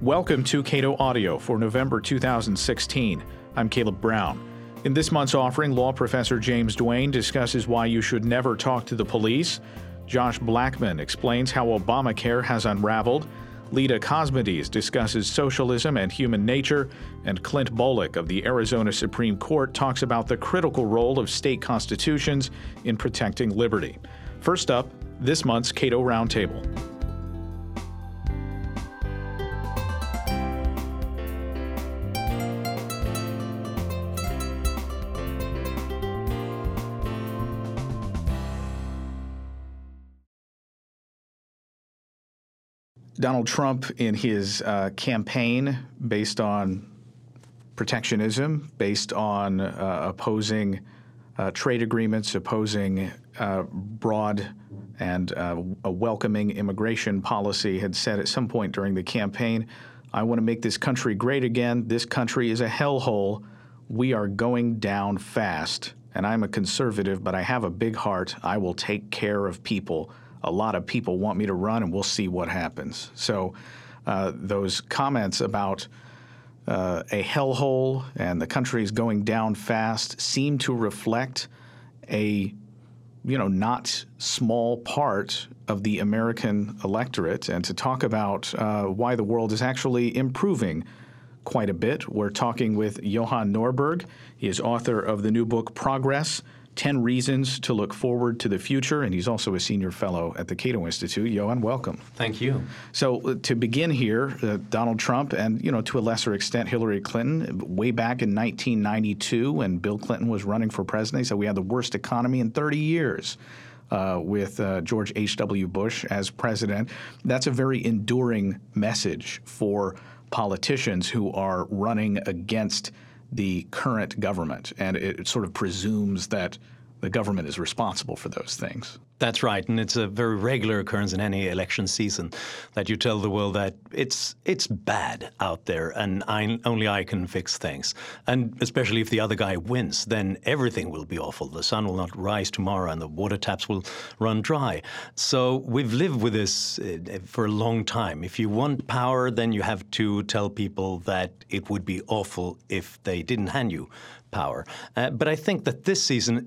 Welcome to Cato Audio for November 2016. I'm Caleb Brown. In this month's offering, law professor James Duane discusses why you should never talk to the police. Josh Blackman explains how Obamacare has unraveled. Lita Cosmides discusses socialism and human nature. And Clint Bolick of the Arizona Supreme Court talks about the critical role of state constitutions in protecting liberty. First up, this month's Cato Roundtable. Donald Trump, in his campaign based on protectionism, based on opposing trade agreements, opposing broad and a welcoming immigration policy, had said at some point during the campaign, "I want to make this country great again. This country is a hellhole. We are going down fast. And I'm a conservative, but I have a big heart. I will take care of people. A lot of people want me to run, and we'll see what happens." So those comments about a hellhole and the country is going down fast seem to reflect a not small part of the American electorate. And to talk about why the world is actually improving quite a bit, we're talking with Johan Norberg. He is author of the new book, Progress: 10 Reasons to Look Forward to the Future, and he's also a senior fellow at the Cato Institute. Johan, welcome. Thank you. So to begin here, Donald Trump and, to a lesser extent, Hillary Clinton, way back in 1992 when Bill Clinton was running for president, he said we had the worst economy in 30 years. With George H.W. Bush as president. That's a very enduring message for politicians who are running against the current government, and it sort of presumes that the government is responsible for those things. That's right, and it's a very regular occurrence in any election season that you tell the world that it's bad out there and only I can fix things. And especially if the other guy wins, then everything will be awful. The sun will not rise tomorrow and the water taps will run dry. So we've lived with this for a long time. If you want power, then you have to tell people that it would be awful if they didn't hand you power. But I think that this season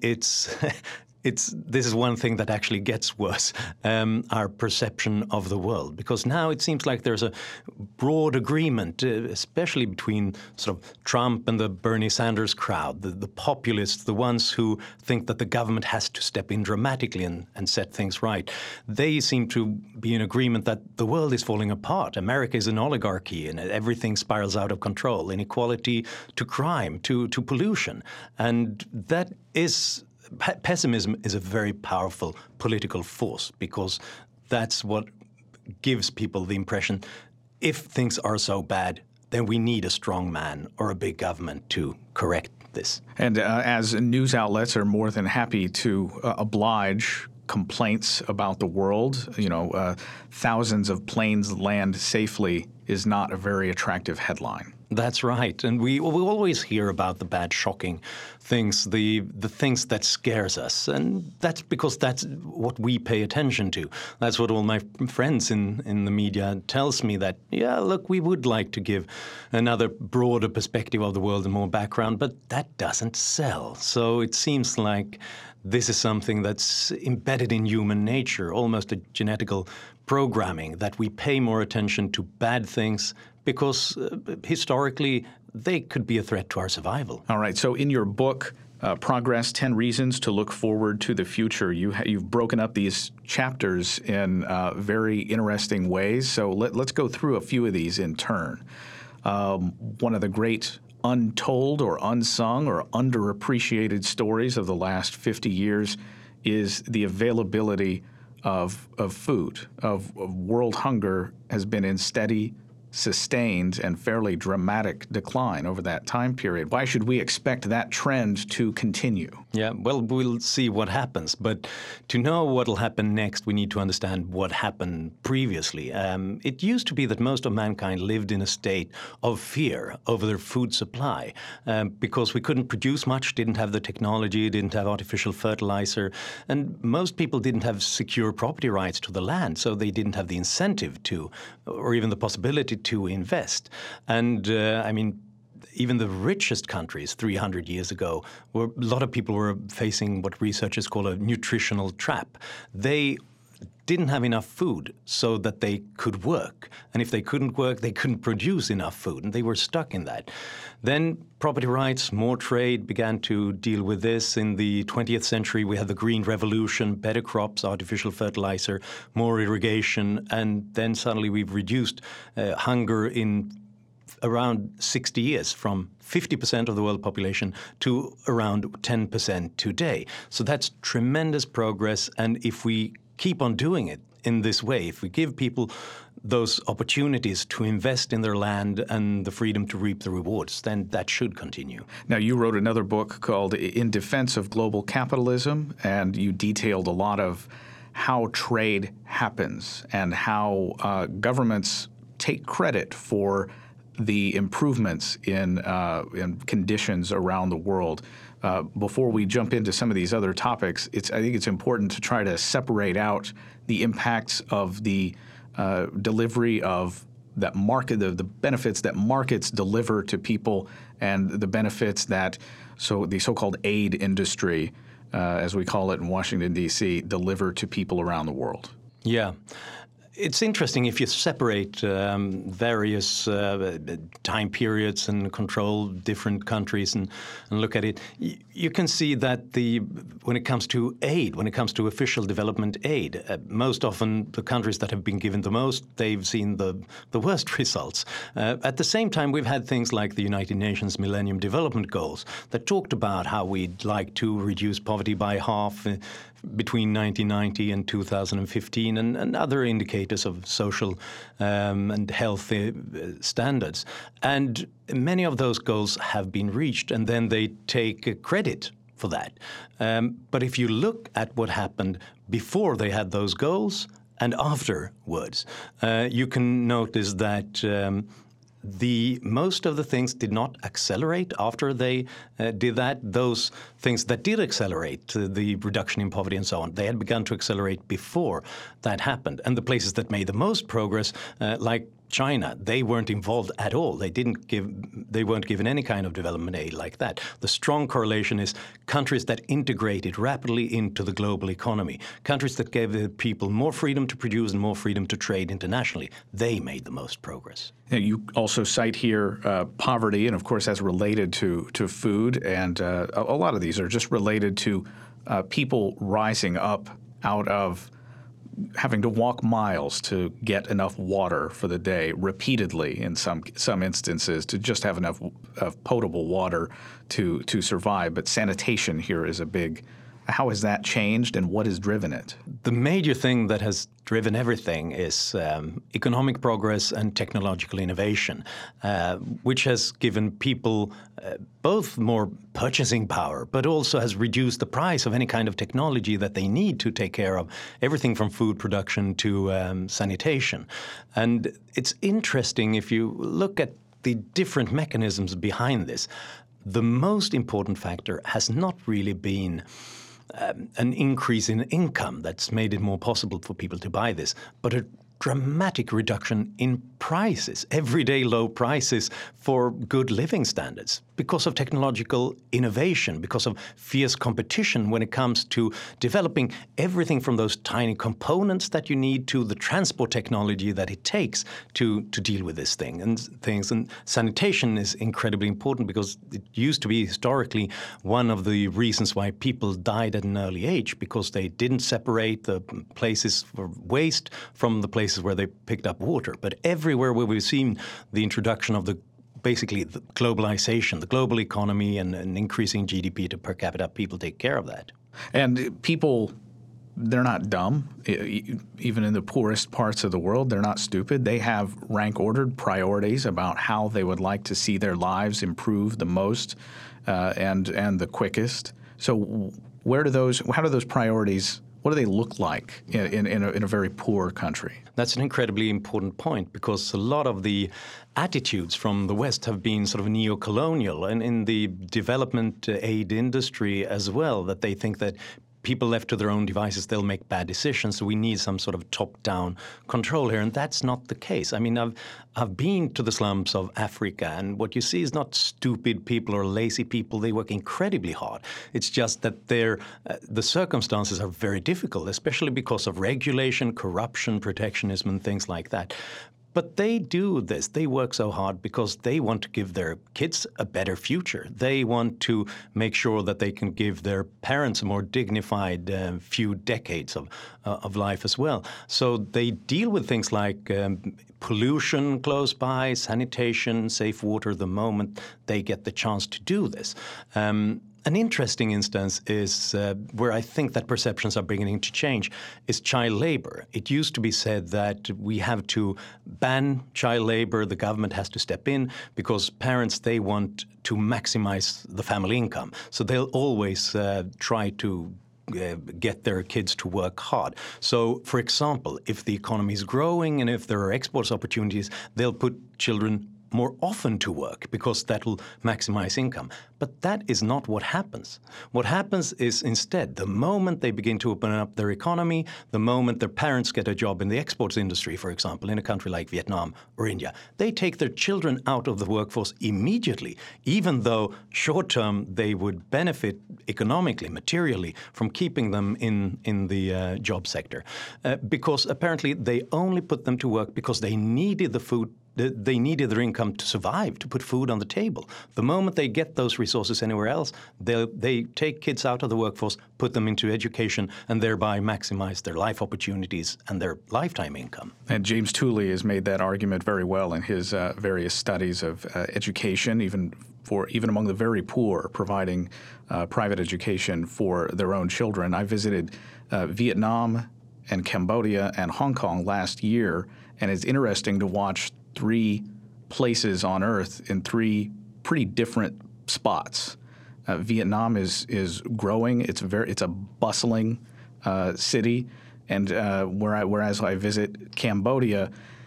this is one thing that actually gets worse, our perception of the world, because now it seems like there's a broad agreement, especially between sort of Trump and the Bernie Sanders crowd, the populists, the ones who think that the government has to step in dramatically and set things right. They seem to be in agreement that the world is falling apart. America is an oligarchy and everything spirals out of control, inequality to crime, to pollution. And that is... Pessimism is a very powerful political force because that's what gives people the impression if things are so bad, then we need a strong man or a big government to correct this. And as news outlets are more than happy to oblige complaints about the world, thousands of planes land safely is not a very attractive headline. That's right. And we always hear about the bad, shocking things, the things that scares us. And that's because that's what we pay attention to. That's what all my friends in the media tells me that, look, we would like to give another broader perspective of the world and more background, but that doesn't sell. So it seems like this is something that's embedded in human nature, almost a genetical programming, that we pay more attention to bad things because historically they could be a threat to our survival. All right. So in your book, Progress: 10 Reasons to Look Forward to the Future, you've broken up these chapters in very interesting ways. So let's go through a few of these in turn. One of the great untold or unsung or underappreciated stories of the last 50 years is the availability of food, of world hunger has been in steady, sustained, and fairly dramatic decline over that time period. Why should we expect that trend to continue? Yeah, well, we'll see what happens. But to know what will happen next, we need to understand what happened previously. It used to be that most of mankind lived in a state of fear over their food supply because we couldn't produce much, didn't have the technology, didn't have artificial fertilizer, and most people didn't have secure property rights to the land, so they didn't have the incentive to, or even the possibility to invest. And I mean, even the richest countries 300 years ago, a lot of people were facing what researchers call a nutritional trap. They didn't have enough food so that they could work. And if they couldn't work, they couldn't produce enough food, and they were stuck in that. Then property rights, more trade began to deal with this. In the 20th century, we had the Green Revolution, better crops, artificial fertilizer, more irrigation, and then suddenly we've reduced hunger in around 60 years, from 50% of the world population to around 10% today. So that's tremendous progress, and if we keep on doing it in this way, if we give people those opportunities to invest in their land and the freedom to reap the rewards, then that should continue. Now, you wrote another book called In Defense of Global Capitalism, and you detailed a lot of how trade happens and how governments take credit for the improvements in conditions around the world. Before we jump into some of these other topics, I think it's important to try to separate out the impacts of the delivery of that market, the benefits that markets deliver to people, and the benefits that the so-called aid industry, as we call it in Washington, D.C., deliver to people around the world. Yeah. It's interesting if you separate various time periods and control different countries and look at it, you can see that when it comes to aid, when it comes to official development aid, most often the countries that have been given the most, they've seen the worst results. At the same time, we've had things like the United Nations Millennium Development Goals that talked about how we'd like to reduce poverty by half between 1990 and 2015, and other indicators of social and health standards. And many of those goals have been reached, and then they take credit for that. But if you look at what happened before they had those goals and afterwards, you can notice that most of the things did not accelerate after they did that. Those things that did accelerate, the reduction in poverty and so on, they had begun to accelerate before that happened. And the places that made the most progress, like China, they weren't involved at all. They weren't given any kind of development aid like that. The strong correlation is countries that integrated rapidly into the global economy, countries that gave the people more freedom to produce and more freedom to trade internationally. They made the most progress. Now, you also cite here poverty, and of course that's related to food, and a lot of these are just related to people rising up out of having to walk miles to get enough water for the day repeatedly in some instances to just have enough of potable water to survive. But sanitation here is a big. How has that changed, and what has driven it? The major thing that has driven everything is economic progress and technological innovation, which has given people both more purchasing power, but also has reduced the price of any kind of technology that they need to take care of everything from food production to sanitation. And it's interesting if you look at the different mechanisms behind this. The most important factor has not really been an increase in income that's made it more possible for people to buy this, but a dramatic reduction in prices, everyday low prices for good living standards because of technological innovation, because of fierce competition when it comes to developing everything from those tiny components that you need to the transport technology that it takes to deal with this thing and things. And sanitation is incredibly important because it used to be historically one of the reasons why people died at an early age, because they didn't separate the places for waste from the places where they picked up water. But everywhere where we've seen the introduction of basically the globalization, the global economy, and increasing GDP to per capita, people take care of that. And people, they're not dumb. Even in the poorest parts of the world, they're not stupid. They have rank-ordered priorities about how they would like to see their lives improve the most and the quickest. So how do those priorities, what do they look like in a very poor country? That's an incredibly important point, because a lot of the attitudes from the West have been sort of neo-colonial, and in the development aid industry as well, that they think that people left to their own devices, they'll make bad decisions. So we need some sort of top-down control here, and that's not the case. I mean, I've been to the slums of Africa, and what you see is not stupid people or lazy people. They work incredibly hard. It's just that the circumstances are very difficult, especially because of regulation, corruption, protectionism, and things like that. But they do this. They work so hard because they want to give their kids a better future. They want to make sure that they can give their parents a more dignified few decades of life as well. So they deal with things like pollution close by, sanitation, safe water the moment they get the chance to do this. An interesting instance is where I think that perceptions are beginning to change is child labor. It used to be said that we have to ban child labor, the government has to step in because parents, they want to maximize the family income. So they'll always try to get their kids to work hard. So, for example, if the economy is growing and if there are exports opportunities, they'll put children more often to work because that will maximize income. But that is not what happens. What happens is instead, the moment they begin to open up their economy, the moment their parents get a job in the exports industry, for example, in a country like Vietnam or India, they take their children out of the workforce immediately, even though short-term they would benefit economically, materially, from keeping them in the job sector. Because apparently they only put them to work because they needed the food. They needed their income to survive, to put food on the table. The moment they get those resources anywhere else, they take kids out of the workforce, put them into education, and thereby maximize their life opportunities and their lifetime income. And James Tooley has made that argument very well in his various studies of education, even among the very poor, providing private education for their own children. I visited Vietnam and Cambodia and Hong Kong last year, and it's interesting to watch 3 places on Earth in 3 pretty different spots. Vietnam is growing. It's a bustling city, and whereas I visit Cambodia,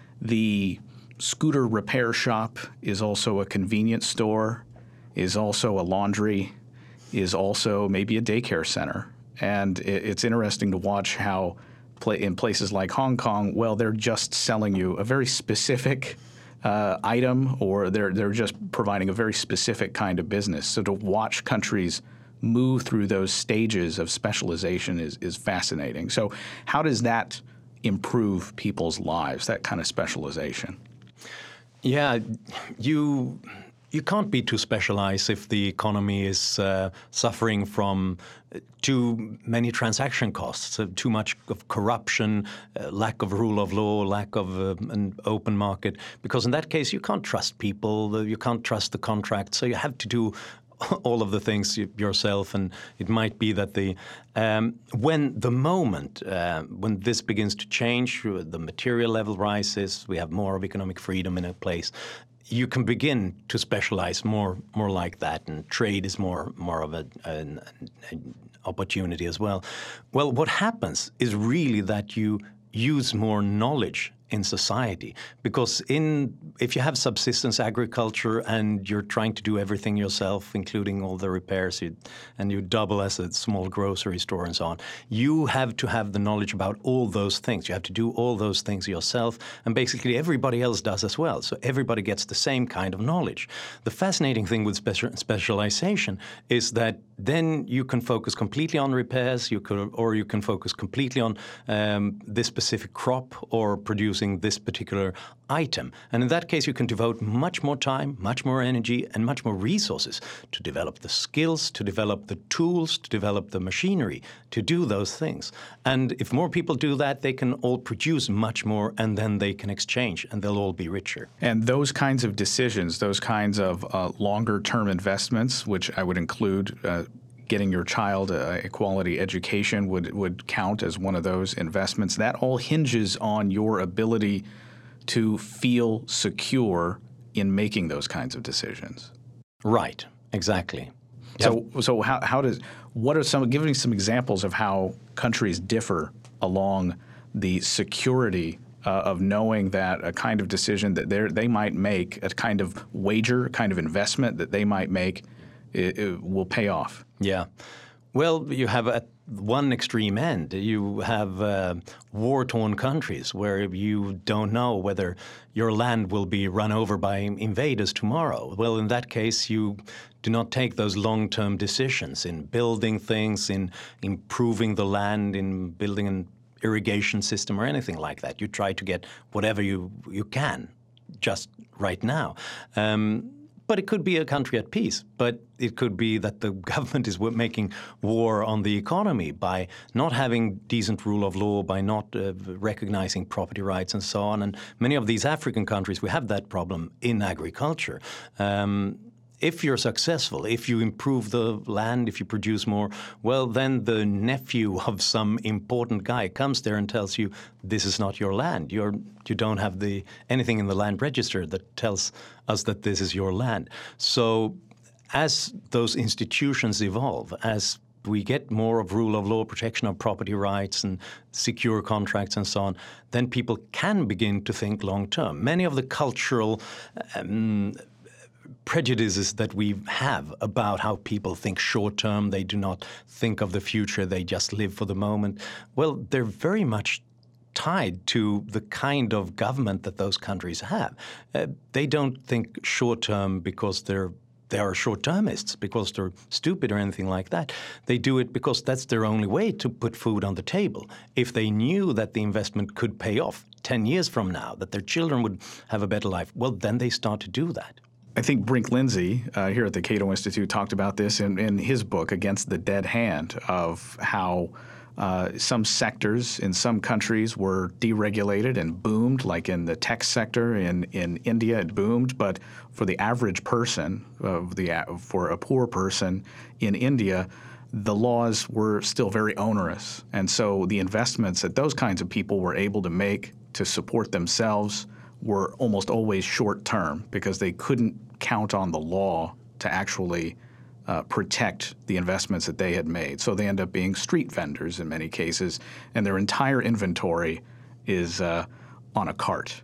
the scooter repair shop is also a convenience store, is also a laundry, is also maybe a daycare center, and it's interesting to watch how. In places like Hong Kong, well, they're just selling you a very specific item, or they're just providing a very specific kind of business. So to watch countries move through those stages of specialization is fascinating. So how does that improve people's lives, that kind of specialization? Yeah, you can't be too specialized if the economy is suffering from too many transaction costs, too much of corruption, lack of rule of law, lack of an open market. Because in that case, you can't trust people, you can't trust the contract, so you have to do all of the things yourself. And it might be that when this begins to change, the material level rises, we have more of economic freedom in a place, you can begin to specialize more like that, and trade is more of an opportunity as well. Well, what happens is really that you use more knowledge in society, because if you have subsistence agriculture and you're trying to do everything yourself, including all the repairs, and you double as a small grocery store and so on, you have to have the knowledge about all those things. You have to do all those things yourself, and basically everybody else does as well. So everybody gets the same kind of knowledge. The fascinating thing with specialization is that then you can focus completely on repairs, you can focus completely on this specific crop or producing this particular item. And in that case, you can devote much more time, much more energy, and much more resources to develop the skills, to develop the tools, to develop the machinery, to do those things. And if more people do that, they can all produce much more, and then they can exchange, and they'll all be richer. And those kinds of decisions, those kinds of longer-term investments, which I would include getting your child a quality education would count as one of those investments. That all hinges on your ability to feel secure in making those kinds of decisions. Right, exactly. So give me some examples of how countries differ along the security of knowing that a kind of decision that they might make, a kind of wager, a kind of investment that they might make, it will pay off. Yeah. Well, you have at one extreme end, you have war-torn countries where you don't know whether your land will be run over by invaders tomorrow. Well, in that case, you do not take those long-term decisions in building things, in improving the land, in building an irrigation system or anything like that. You try to get whatever you can just right now. But it could be a country at peace. But it could be that the government is making war on the economy by not having decent rule of law, by not recognizing property rights and so on. And many of these African countries, we have that problem in agriculture. If you're successful, if you improve the land, if you produce more, well, then the nephew of some important guy comes there and tells you, this is not your land. You don't have anything in the land register that tells us that this is your land. So as those institutions evolve, as we get more of rule of law, protection of property rights and secure contracts and so on, then people can begin to think long term. Many of the cultural prejudices that we have about how people think short term, they do not think of the future, they just live for the moment, well, they're very much tied to the kind of government that those countries have. They don't think short term because they are short-termists, because they're stupid or anything like that. They do it because that's their only way to put food on the table. If they knew that the investment could pay off 10 years from now, that their children would have a better life, well, then they start to do that. I think Brink Lindsey here at the Cato Institute talked about this in his book, Against the Dead Hand, of how some sectors in some countries were deregulated and boomed, like in the tech sector in India it boomed, but for the average person, for a poor person in India, the laws were still very onerous. And so the investments that those kinds of people were able to make to support themselves were almost always short-term because they couldn't count on the law to actually protect the investments that they had made. So they end up being street vendors in many cases, and their entire inventory is on a cart.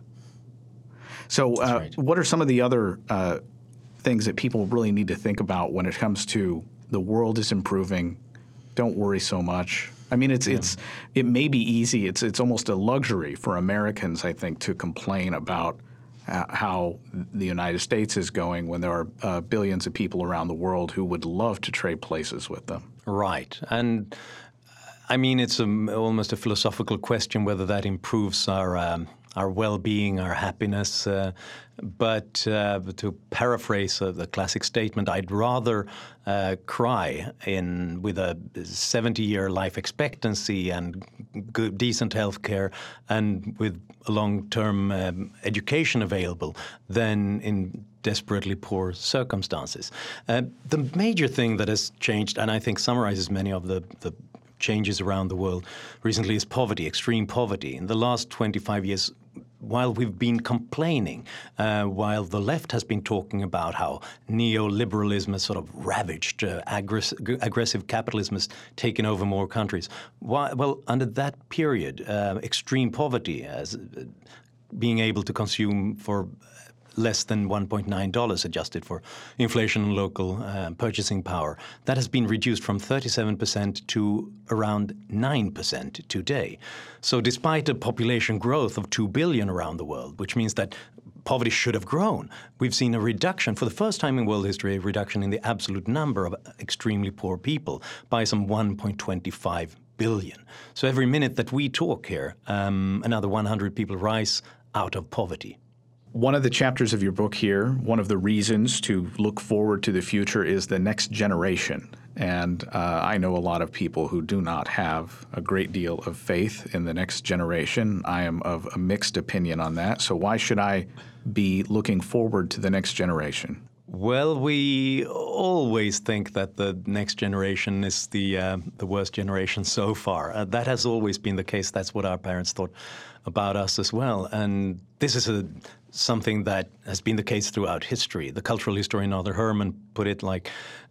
So right. What are some of the other things that people really need to think about when it comes to the world is improving, don't worry so much? I mean, it may be easy. It's almost a luxury for Americans, I think, to complain about how the United States is going when there are billions of people around the world who would love to trade places with them. Right. And I mean, it's almost a philosophical question whether that improves our well-being, our happiness. But to paraphrase the classic statement, I'd rather cry with a 70-year life expectancy and good, decent health care and with long-term education available than in desperately poor circumstances. The major thing that has changed, and I think summarizes many of the changes around the world recently, is poverty, extreme poverty. In the last 25 years, while we've been complaining, while the left has been talking about how neoliberalism has sort of ravaged, aggressive capitalism has taken over more countries, well, under that period, extreme poverty, as being able to consume for less than $1.9 adjusted for inflation and local purchasing power. That has been reduced from 37% to around 9% today. So despite a population growth of 2 billion around the world, which means that poverty should have grown, we've seen a reduction, for the first time in world history, a reduction in the absolute number of extremely poor people by some 1.25 billion. So every minute that we talk here, another 100 people rise out of poverty. One of the chapters of your book here, one of the reasons to look forward to the future is the next generation. And I know a lot of people who do not have a great deal of faith in the next generation. I am of a mixed opinion on that. So why should I be looking forward to the next generation? Well, we always think that the next generation is the worst generation so far. That has always been the case. That's what our parents thought about us as well. And this is something that has been the case throughout history. The cultural historian Arthur Herman put it like,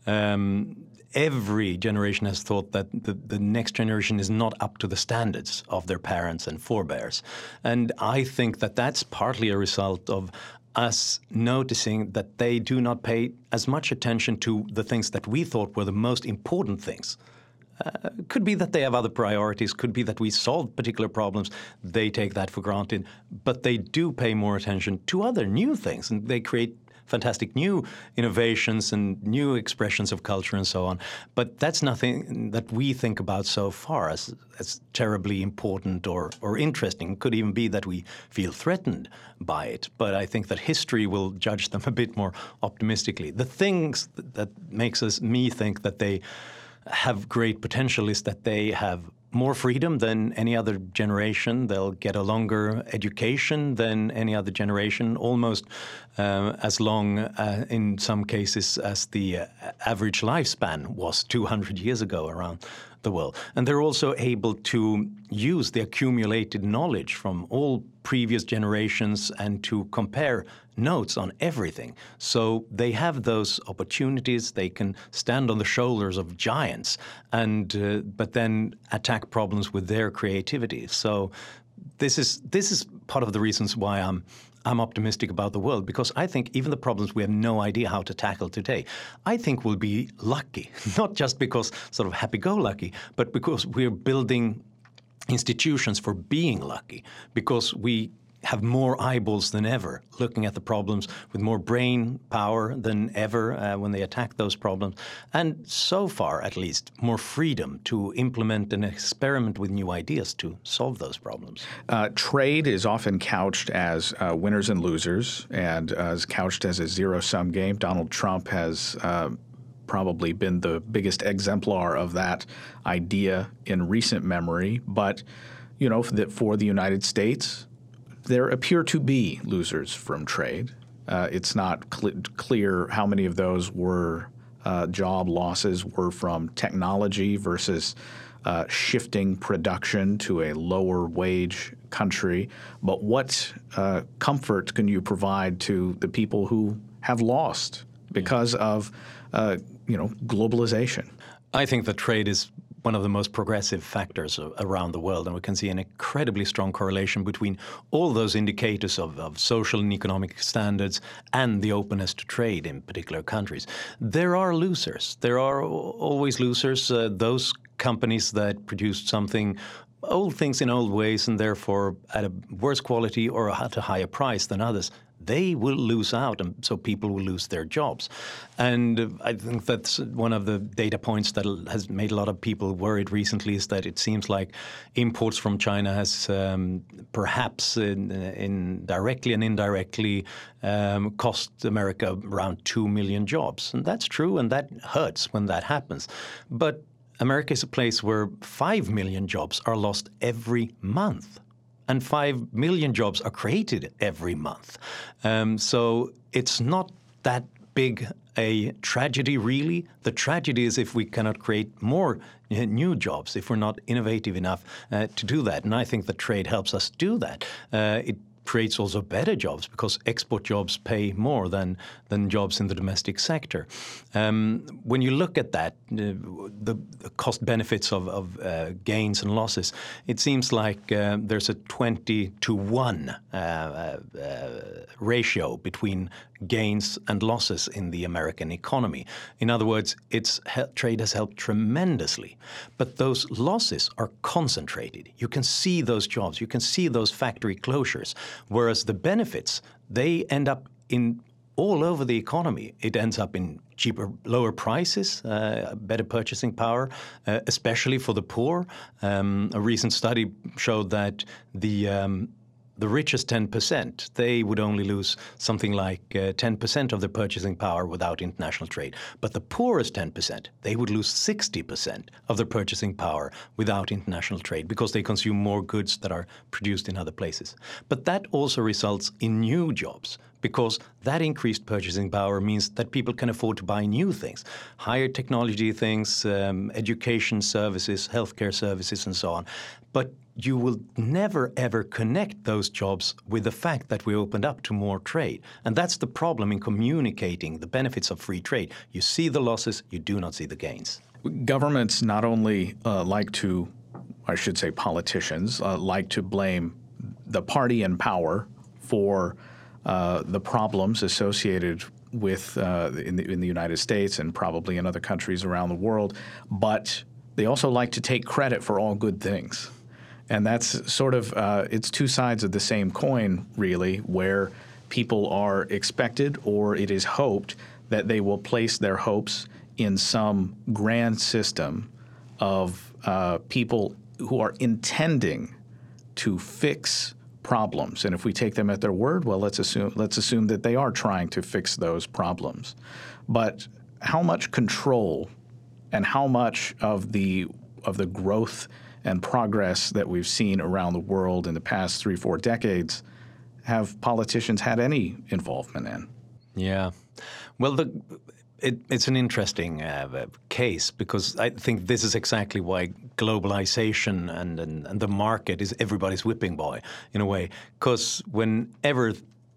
every generation has thought that the next generation is not up to the standards of their parents and forebears. And I think that that's partly a result of us noticing that they do not pay as much attention to the things that we thought were the most important things Could be that they have other priorities, could be that we solve particular problems. They take that for granted. But they do pay more attention to other new things, and they create fantastic new innovations and new expressions of culture and so on. But that's nothing that we think about so far as terribly important or interesting. It could even be that we feel threatened by it. But I think that history will judge them a bit more optimistically. The things that makes me think that they have great potential is that they have more freedom than any other generation. They'll get a longer education than any other generation, almost as long in some cases as the average lifespan was 200 years ago around the world. And they're also able to use the accumulated knowledge from all previous generations and to compare notes on everything. So they have those opportunities. They can stand on the shoulders of giants, and but then attack problems with their creativity. So this is part of the reasons why I'm optimistic about the world, because I think even the problems we have no idea how to tackle today, I think we'll be lucky, not just because sort of happy-go-lucky, but because we're building institutions for being lucky, because we have more eyeballs than ever looking at the problems, with more brain power than ever when they attack those problems, and so far at least more freedom to implement and experiment with new ideas to solve those problems. Trade is often couched as winners and losers, and is couched as a zero-sum game. Donald Trump has probably been the biggest exemplar of that idea in recent memory. But, you know, that for the United States, there appear to be losers from trade. It's not clear how many of those were job losses were from technology versus shifting production to a lower wage country. But what comfort can you provide to the people who have lost because of globalization? I think that trade is one of the most progressive factors around the world, and we can see an incredibly strong correlation between all those indicators of social and economic standards and the openness to trade in particular countries. There are losers. There are always losers. Those companies that produced something, old things in old ways, and therefore at a worse quality or at a higher price than others, they will lose out, and so people will lose their jobs. And I think that's one of the data points that has made a lot of people worried recently, is that it seems like imports from China has perhaps directly and indirectly cost America around 2 million jobs. And that's true, and that hurts when that happens. But America is a place where 5 million jobs are lost every month. And 5 million jobs are created every month. So it's not that big a tragedy, really. The tragedy is if we cannot create more new jobs, if we're not innovative enough to do that. And I think that trade helps us do that. It creates also better jobs, because export jobs pay more than jobs in the domestic sector. When you look at that, the cost benefits of gains and losses, it seems like there's a 20-to-1 ratio between gains and losses in the American economy. In other words, trade has helped tremendously, but those losses are concentrated. You can see those jobs, you can see those factory closures, whereas the benefits, they end up in all over the economy. It ends up in cheaper, lower prices, better purchasing power, especially for the poor. A recent study showed that the richest 10%, they would only lose something like 10% of their purchasing power without international trade. But the poorest 10%, they would lose 60% of their purchasing power without international trade, because they consume more goods that are produced in other places. But that also results in new jobs, because that increased purchasing power means that people can afford to buy new things, higher technology things, education services, healthcare services, and so on. But you will never, ever connect those jobs with the fact that we opened up to more trade. And that's the problem in communicating the benefits of free trade. You see the losses, you do not see the gains. Governments not only politicians like to blame the party in power for the problems associated with in the United States and probably in other countries around the world, but they also like to take credit for all good things. And that's sort of, it's two sides of the same coin, really, where people are expected or it is hoped that they will place their hopes in some grand system of people who are intending to fix problems. And if we take them at their word, well, let's assume that they are trying to fix those problems. But how much control and how much of the growth and progress that we've seen around the world in the past 3-4 decades have politicians had any involvement in? Yeah. Well, it's an interesting case, because I think this is exactly why globalization and the market is everybody's whipping boy in a way. Because whenever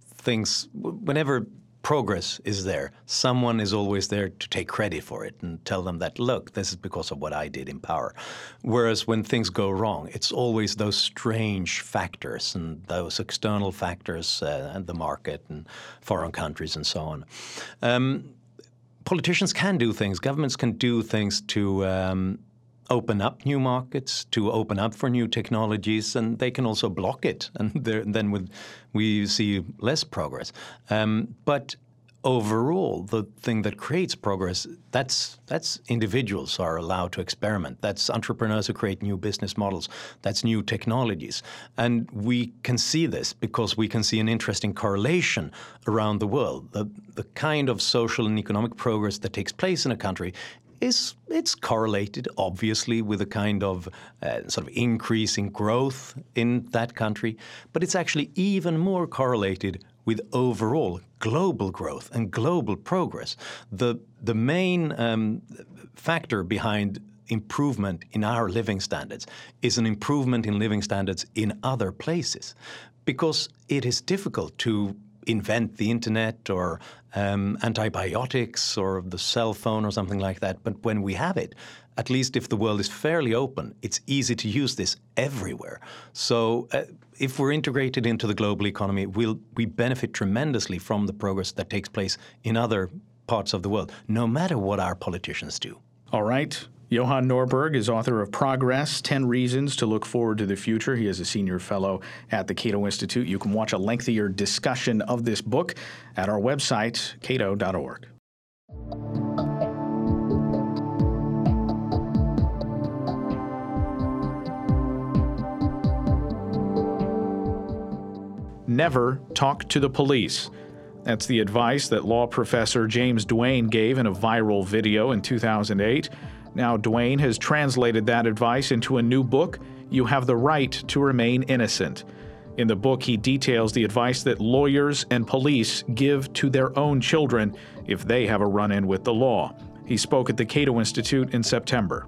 progress is there, someone is always there to take credit for it and tell them that, look, this is because of what I did in power. Whereas when things go wrong, it's always those strange factors and those external factors and the market and foreign countries and so on. Politicians can do things, governments can do things to open up new markets, to open up for new technologies, and they can also block it. And then we see less progress. But overall, the thing that creates progress, that's individuals are allowed to experiment. That's entrepreneurs who create new business models. That's new technologies. And we can see this because we can see an interesting correlation around the world. The kind of social and economic progress that takes place in a country it's correlated, obviously, with a kind of sort of increase in growth in that country, but it's actually even more correlated with overall global growth and global progress. The main factor behind improvement in our living standards is an improvement in living standards in other places, because it is difficult to invent the internet or antibiotics or the cell phone or something like that. But when we have it, at least if the world is fairly open, it's easy to use this everywhere. So if we're integrated into the global economy, we benefit tremendously from the progress that takes place in other parts of the world, no matter what our politicians do. All right. Johan Norberg is author of Progress, 10 Reasons to Look Forward to the Future. He is a senior fellow at the Cato Institute. You can watch a lengthier discussion of this book at our website, cato.org. Never talk to the police. That's the advice that law professor James Duane gave in a viral video in 2008. Now, Duane has translated that advice into a new book, You Have the Right to Remain Innocent. In the book, he details the advice that lawyers and police give to their own children if they have a run-in with the law. He spoke at the Cato Institute in September.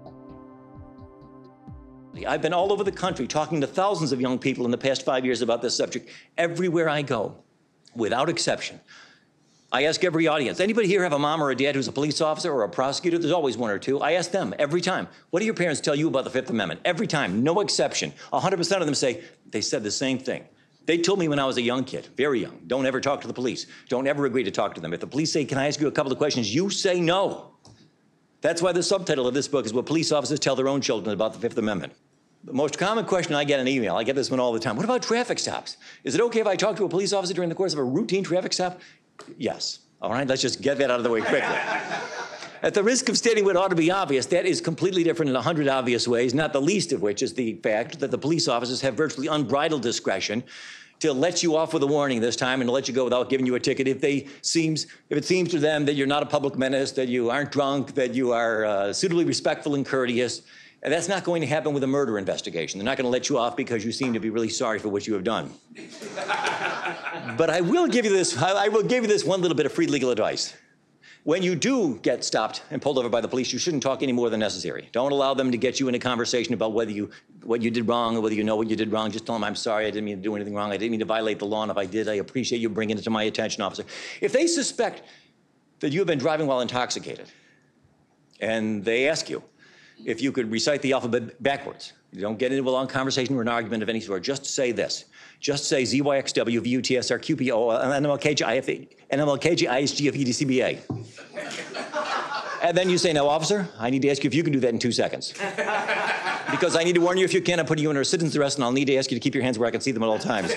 I've been all over the country talking to thousands of young people in the past 5 years about this subject. Everywhere I go, without exception, I ask every audience, anybody here have a mom or a dad who's a police officer or a prosecutor? There's always one or two. I ask them every time, what do your parents tell you about the Fifth Amendment? Every time, no exception. 100% of them say, they said the same thing. They told me when I was a young kid, very young, don't ever talk to the police. Don't ever agree to talk to them. If the police say, can I ask you a couple of questions? You say no. That's why the subtitle of this book is What Police Officers Tell Their Own Children About the Fifth Amendment. The most common question I get in email, I get this one all the time, what about traffic stops? Is it okay if I talk to a police officer during the course of a routine traffic stop? Yes. All right, let's just get that out of the way quickly. At the risk of stating what ought to be obvious, that is completely different in 100 obvious ways, not the least of which is the fact that the police officers have virtually unbridled discretion to let you off with a warning this time and to let you go without giving you a ticket if it seems to them that you're not a public menace, that you aren't drunk, that you are suitably respectful and courteous. And that's not going to happen with a murder investigation. They're not going to let you off because you seem to be really sorry for what you have done. But I will give you this one little bit of free legal advice. When you do get stopped and pulled over by the police, you shouldn't talk any more than necessary. Don't allow them to get you in a conversation about what you did wrong or whether you know what you did wrong. Just tell them, I'm sorry, I didn't mean to do anything wrong. I didn't mean to violate the law, and if I did, I appreciate you bringing it to my attention, officer. If they suspect that you have been driving while intoxicated, and they ask you if you could recite the alphabet backwards, you don't get into a long conversation or an argument of any sort, just say this. Just say ZYXW, VUTSR, QPO, NMLKG, ISGF, EDCBA. And then you say, now, officer, I need to ask you if you can do that in 2 seconds. Because I need to warn you, if you can, I'm putting you under citizen's arrest, and I'll need to ask you to keep your hands where I can see them at all times.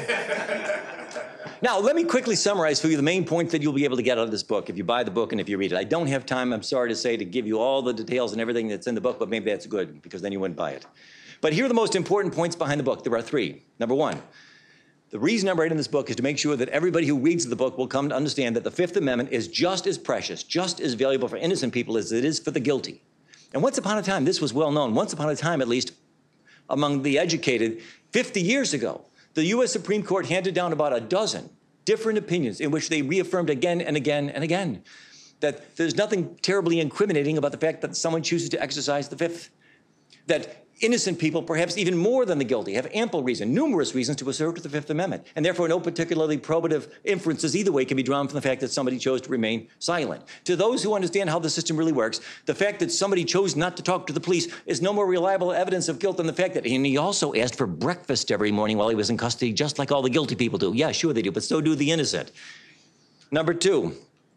Now, let me quickly summarize for you the main points that you'll be able to get out of this book if you buy the book and if you read it. I don't have time, I'm sorry to say, to give you all the details and everything that's in the book, but maybe that's good, because then you wouldn't buy it. But here are the most important points behind the book. There are 3. Number 1, the reason I'm writing this book is to make sure that everybody who reads the book will come to understand that the Fifth Amendment is just as precious, just as valuable for innocent people as it is for the guilty. And once upon a time, this was well known. Once upon a time, at least, among the educated, 50 years ago, the U.S. Supreme Court handed down about a dozen different opinions in which they reaffirmed again and again and again that there's nothing terribly incriminating about the fact that someone chooses to exercise the Fifth, that innocent people, perhaps even more than the guilty, have ample reason, numerous reasons to assert the Fifth Amendment, and therefore no particularly probative inferences either way can be drawn from the fact that somebody chose to remain silent. To those who understand how the system really works, the fact that somebody chose not to talk to the police is no more reliable evidence of guilt than the fact that he also asked for breakfast every morning while he was in custody, just like all the guilty people do. Yeah, sure they do, but so do the innocent. Number 2,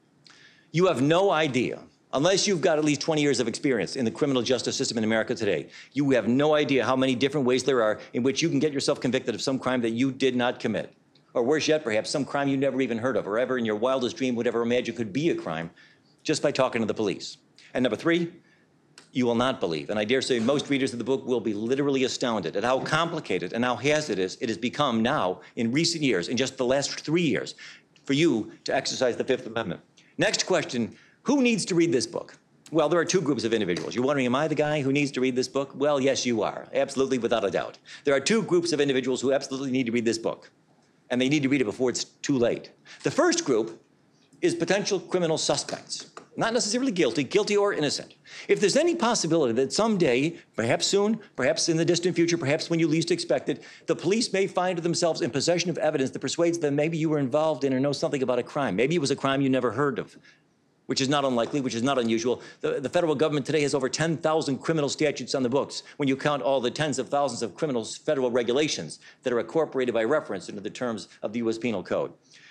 you have no idea, unless you've got at least 20 years of experience in the criminal justice system in America today, you have no idea how many different ways there are in which you can get yourself convicted of some crime that you did not commit. Or worse yet, perhaps some crime you never even heard of, or ever in your wildest dream would ever imagine could be a crime, just by talking to the police. And number 3, you will not believe, and I dare say most readers of the book will be literally astounded at how complicated and how hazardous it has become now in recent years, in just the last 3 years, for you to exercise the Fifth Amendment. Next question. Who needs to read this book? Well, there are 2 groups of individuals. You're wondering, am I the guy who needs to read this book? Well, yes, you are, absolutely, without a doubt. There are 2 groups of individuals who absolutely need to read this book, and they need to read it before it's too late. The first group is potential criminal suspects, not necessarily guilty or innocent. If there's any possibility that someday, perhaps soon, perhaps in the distant future, perhaps when you least expect it, the police may find themselves in possession of evidence that persuades them maybe you were involved in or know something about a crime. Maybe it was a crime you never heard of, which is not unlikely, which is not unusual. The federal government today has over 10,000 criminal statutes on the books when you count all the tens of thousands of criminal federal regulations that are incorporated by reference into the terms of the U.S. Penal Code.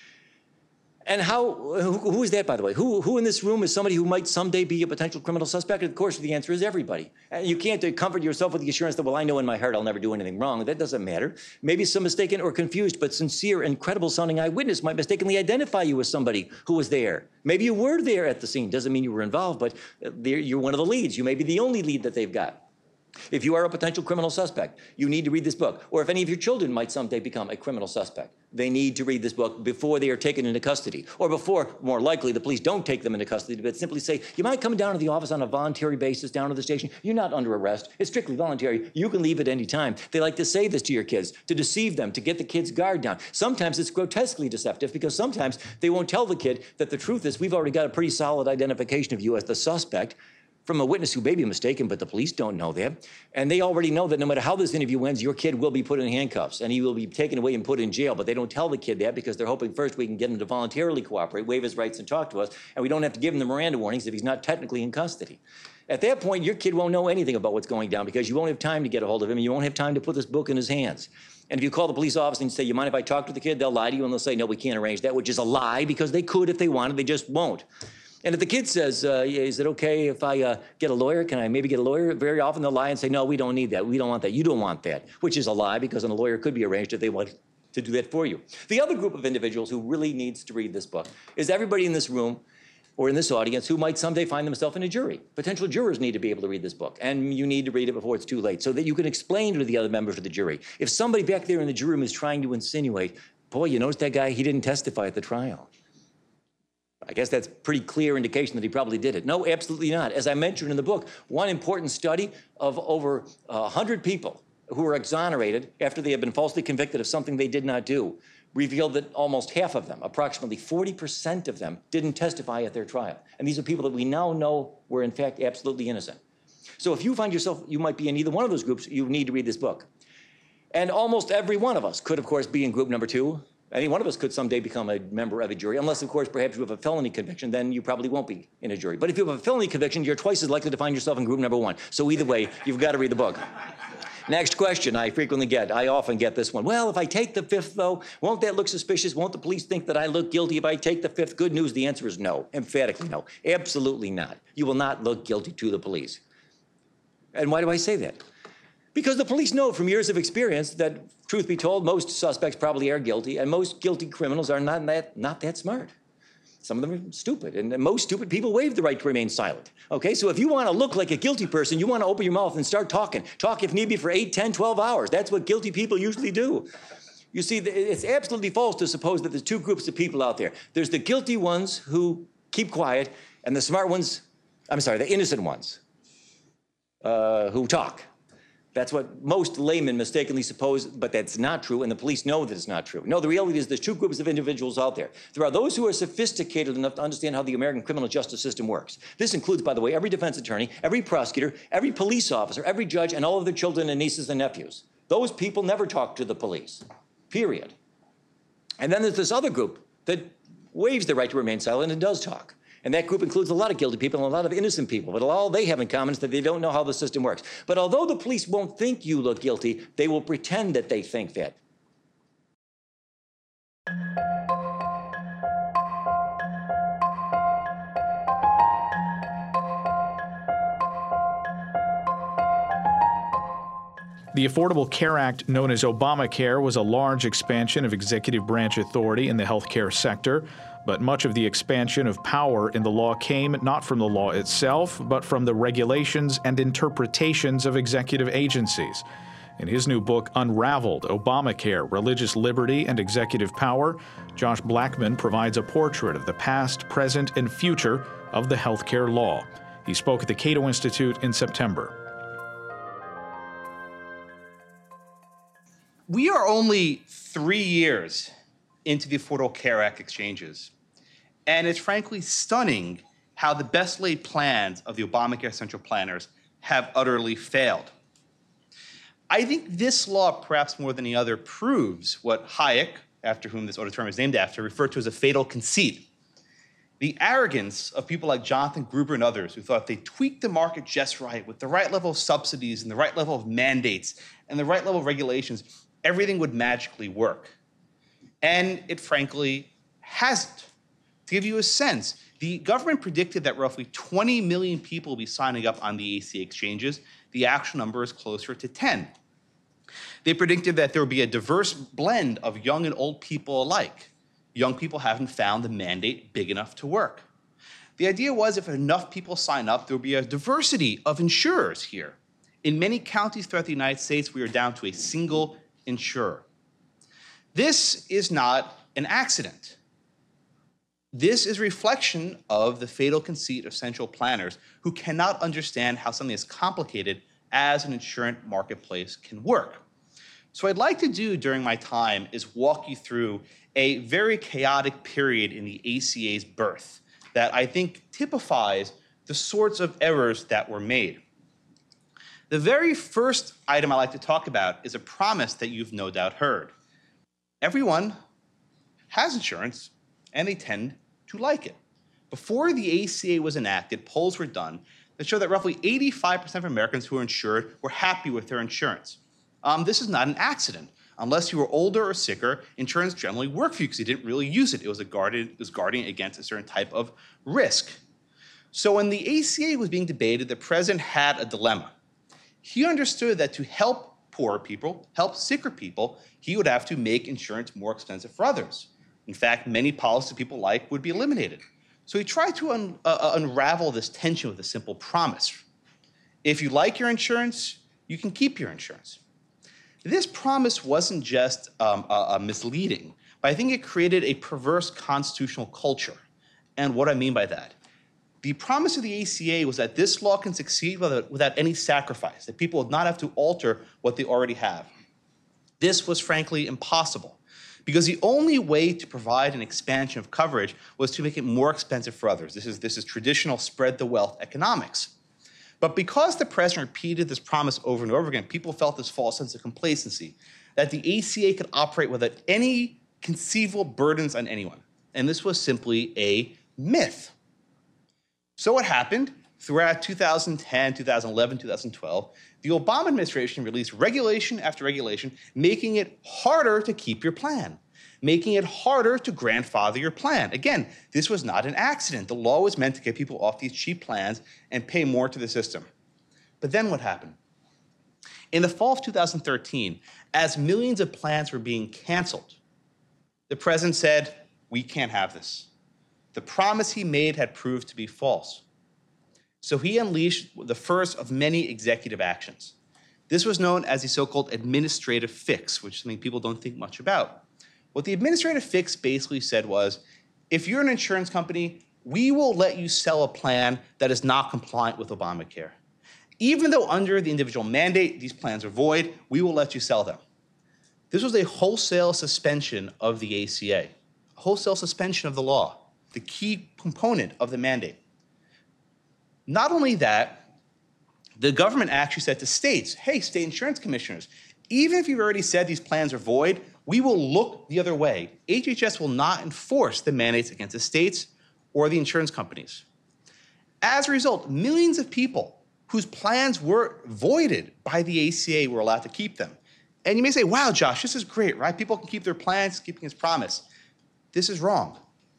And who is that, by the way? Who in this room is somebody who might someday be a potential criminal suspect? Of course, the answer is everybody. And you can't comfort yourself with the assurance that, well, I know in my heart I'll never do anything wrong. That doesn't matter. Maybe some mistaken or confused but sincere and credible-sounding eyewitness might mistakenly identify you as somebody who was there. Maybe you were there at the scene. Doesn't mean you were involved, but you're one of the leads. You may be the only lead that they've got. If you are a potential criminal suspect, you need to read this book. Or if any of your children might someday become a criminal suspect, they need to read this book before they are taken into custody. Or before, more likely, the police don't take them into custody, but simply say, you mind coming down to the office on a voluntary basis, down to the station? You're not under arrest. It's strictly voluntary. You can leave at any time. They like to say this to your kids, to deceive them, to get the kid's guard down. Sometimes it's grotesquely deceptive because sometimes they won't tell the kid that the truth is we've already got a pretty solid identification of you as the suspect from a witness who may be mistaken, but the police don't know that. And they already know that no matter how this interview ends, your kid will be put in handcuffs and he will be taken away and put in jail. But they don't tell the kid that because they're hoping first we can get him to voluntarily cooperate, waive his rights and talk to us, and we don't have to give him the Miranda warnings if he's not technically in custody. At that point, your kid won't know anything about what's going down because you won't have time to get a hold of him and you won't have time to put this book in his hands. And if you call the police office and say, you mind if I talk to the kid? They'll lie to you and they'll say, no, we can't arrange that, which is a lie because they could if they wanted, they just won't. And if the kid says, is it okay if I get a lawyer? Can I maybe get a lawyer? Very often they'll lie and say, no, we don't need that. We don't want that. You don't want that, which is a lie because a lawyer could be arranged if they want to do that for you. The other group of individuals who really needs to read this book is everybody in this room or in this audience who might someday find themselves in a jury. Potential jurors need to be able to read this book, and you need to read it before it's too late so that you can explain to the other members of the jury. If somebody back there in the jury room is trying to insinuate, boy, you notice that guy, he didn't testify at the trial. I guess that's pretty clear indication that he probably did it. No, absolutely not. As I mentioned in the book, one important study of over 100 people who were exonerated after they had been falsely convicted of something they did not do revealed that almost half of them, approximately 40% of them, didn't testify at their trial. And these are people that we now know were in fact absolutely innocent. So if you find yourself, you might be in either one of those groups, you need to read this book. And almost every one of us could, of course, be in group number 2. Any one of us could someday become a member of a jury, unless, of course, perhaps you have a felony conviction, then you probably won't be in a jury. But if you have a felony conviction, you're twice as likely to find yourself in group number 1. So either way, you've got to read the book. Next question I frequently get. I often get this one. Well, if I take the fifth, though, won't that look suspicious? Won't the police think that I look guilty if I take the fifth? Good news, the answer is no. Emphatically no. Absolutely not. You will not look guilty to the police. And why do I say that? Because the police know from years of experience that, truth be told, most suspects probably are guilty, and most guilty criminals are not that smart. Some of them are stupid, and most stupid people waive the right to remain silent. Okay, so if you want to look like a guilty person, you want to open your mouth and start talking. Talk, if need be, for 8, 10, 12 hours. That's what guilty people usually do. You see, it's absolutely false to suppose that there's two groups of people out there. There's the guilty ones who keep quiet, and the smart ones, the innocent ones who talk. That's what most laymen mistakenly suppose, but that's not true, and the police know that it's not true. No, the reality is there's two groups of individuals out there. There are those who are sophisticated enough to understand how the American criminal justice system works. This includes, by the way, every defense attorney, every prosecutor, every police officer, every judge, and all of their children and nieces and nephews. Those people never talk to the police, period. And then there's this other group that waives the right to remain silent and does talk. And that group includes a lot of guilty people and a lot of innocent people. But all they have in common is that they don't know how the system works. But although the police won't think you look guilty, they will pretend that they think that. The Affordable Care Act, known as Obamacare, was a large expansion of executive branch authority in the healthcare sector. But much of the expansion of power in the law came not from the law itself, but from the regulations and interpretations of executive agencies. In his new book, Unraveled: Obamacare, Religious Liberty and Executive Power, Josh Blackman provides a portrait of the past, present, and future of the healthcare law. He spoke at the Cato Institute in September. We are only 3 years into the Affordable Care Act exchanges. And it's frankly stunning how the best laid plans of the Obamacare central planners have utterly failed. I think this law, perhaps more than any other, proves what Hayek, after whom this auditorium is named after, referred to as a fatal conceit. The arrogance of people like Jonathan Gruber and others who thought they tweaked the market just right with the right level of subsidies and the right level of mandates and the right level of regulations, everything would magically work. And it frankly hasn't. To give you a sense, the government predicted that roughly 20 million people will be signing up on the ACA exchanges. The actual number is closer to 10. They predicted that there would be a diverse blend of young and old people alike. Young people haven't found the mandate big enough to work. The idea was if enough people sign up, there would be a diversity of insurers here. In many counties throughout the United States, we are down to a single insurer. This is not an accident. This is a reflection of the fatal conceit of central planners who cannot understand how something as complicated as an insurance marketplace can work. So what I'd like to do during my time is walk you through a very chaotic period in the ACA's birth that I think typifies the sorts of errors that were made. The very first item I'd like to talk about is a promise that you've no doubt heard. Everyone has insurance, and they tend to like it. Before the ACA was enacted, polls were done that showed that roughly 85% of Americans who were insured were happy with their insurance. This is not an accident. Unless you were older or sicker, insurance generally worked for you because you didn't really use it. It was guarding against a certain type of risk. So when the ACA was being debated, the president had a dilemma. He understood that to help poorer people, help sicker people, he would have to make insurance more expensive for others. In fact, many policies people like would be eliminated. So he tried to unravel this tension with a simple promise. If you like your insurance, you can keep your insurance. This promise wasn't just misleading, but I think it created a perverse constitutional culture. And what I mean by that, the promise of the ACA was that this law can succeed without any sacrifice, that people would not have to alter what they already have. This was frankly impossible, because the only way to provide an expansion of coverage was to make it more expensive for others. This is traditional spread the wealth economics. But because the president repeated this promise over and over again, people felt this false sense of complacency, that the ACA could operate without any conceivable burdens on anyone. And this was simply a myth. So what happened? throughout 2010, 2011, 2012, the Obama administration released regulation after regulation, making it harder to keep your plan, making it harder to grandfather your plan. Again, this was not an accident. The law was meant to get people off these cheap plans and pay more to the system. But then what happened? In the fall of 2013, as millions of plans were being canceled, the president said, "We can't have this." The promise he made had proved to be false. So he unleashed the first of many executive actions. This was known as the so-called administrative fix, which is something people don't think much about. What the administrative fix basically said was, if you're an insurance company, we will let you sell a plan that is not compliant with Obamacare. Even though under the individual mandate, these plans are void, we will let you sell them. This was a wholesale suspension of the ACA, a wholesale suspension of the law, the key component of the mandate. Not only that, the government actually said to states, hey, state insurance commissioners, even if you've already said these plans are void, we will look the other way. HHS will not enforce the mandates against the states or the insurance companies. As a result, millions of people whose plans were voided by the ACA were allowed to keep them. And you may say, wow, Josh, this is great, right? People can keep their plans, keeping its promise. This is wrong.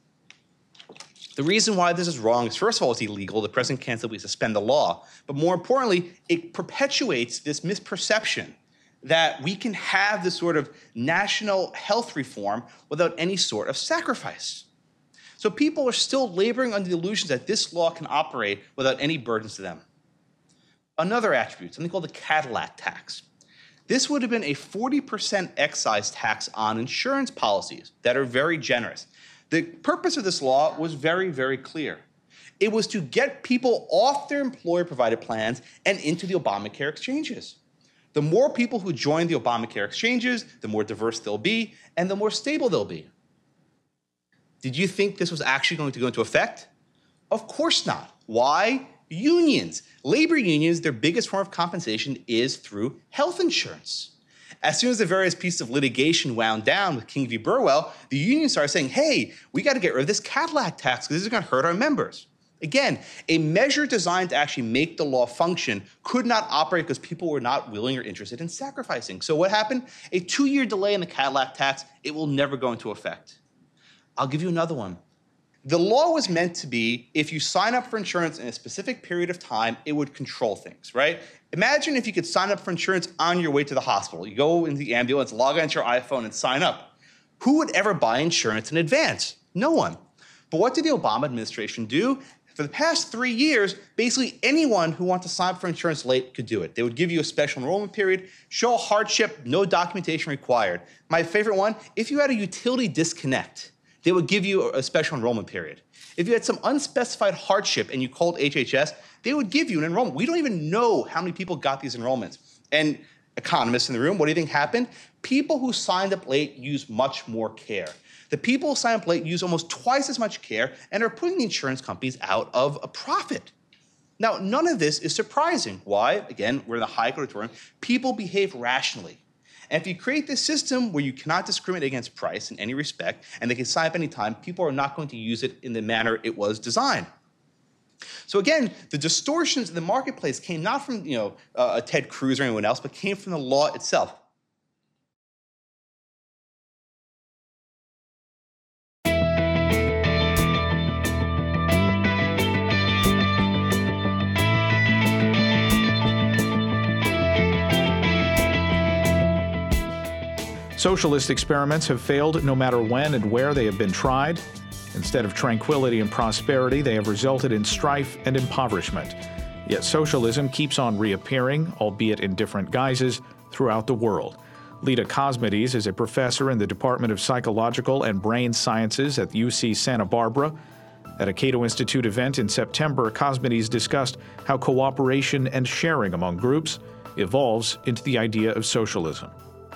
The reason why this is wrong is, first of all, it's illegal. The president can't simply suspend the law. But more importantly, it perpetuates this misperception that we can have this sort of national health reform without any sort of sacrifice. So people are still laboring under the illusions that this law can operate without any burdens to them. Another attribute, something called the Cadillac tax. This would have been a 40% excise tax on insurance policies that are very generous. The purpose of this law was very, very clear. It was to get people off their employer-provided plans and into the Obamacare exchanges. The more people who join the Obamacare exchanges, the more diverse they'll be, and the more stable they'll be. Did you think this was actually going to go into effect? Of course not. Why? Unions. Labor unions, their biggest form of compensation is through health insurance. As soon as the various pieces of litigation wound down with King v. Burwell, the unions started saying, hey, we got to get rid of this Cadillac tax because this is going to hurt our members. Again, a measure designed to actually make the law function could not operate because people were not willing or interested in sacrificing. So what happened? A 2-year delay in the Cadillac tax, it will never go into effect. I'll give you another one. The law was meant to be, if you sign up for insurance in a specific period of time, it would control things, right? Imagine if you could sign up for insurance on your way to the hospital. You go into the ambulance, log onto your iPhone, and sign up. Who would ever buy insurance in advance? No one. But what did the Obama administration do? For the past 3 years, basically anyone who wants to sign up for insurance late could do it. They would give you a special enrollment period, show a hardship, no documentation required. My favorite one, if you had a utility disconnect, they would give you a special enrollment period. If you had some unspecified hardship and you called HHS, they would give you an enrollment. We don't even know how many people got these enrollments. And economists in the room, what do you think happened? People who signed up late use much more care. The people who sign up late use almost twice as much care and are putting the insurance companies out of a profit. Now, none of this is surprising. Why? Again, we're in the high auditorium. People behave rationally. And if you create this system where you cannot discriminate against price in any respect, and they can sign up anytime, people are not going to use it in the manner it was designed. So again, the distortions in the marketplace came not from Ted Cruz or anyone else, but came from the law itself. Socialist experiments have failed no matter when and where they have been tried. Instead of tranquility and prosperity, they have resulted in strife and impoverishment. Yet socialism keeps on reappearing, albeit in different guises, throughout the world. Lida Cosmides is a professor in the Department of Psychological and Brain Sciences at UC Santa Barbara. At a Cato Institute event in September, Cosmides discussed how cooperation and sharing among groups evolves into the idea of socialism.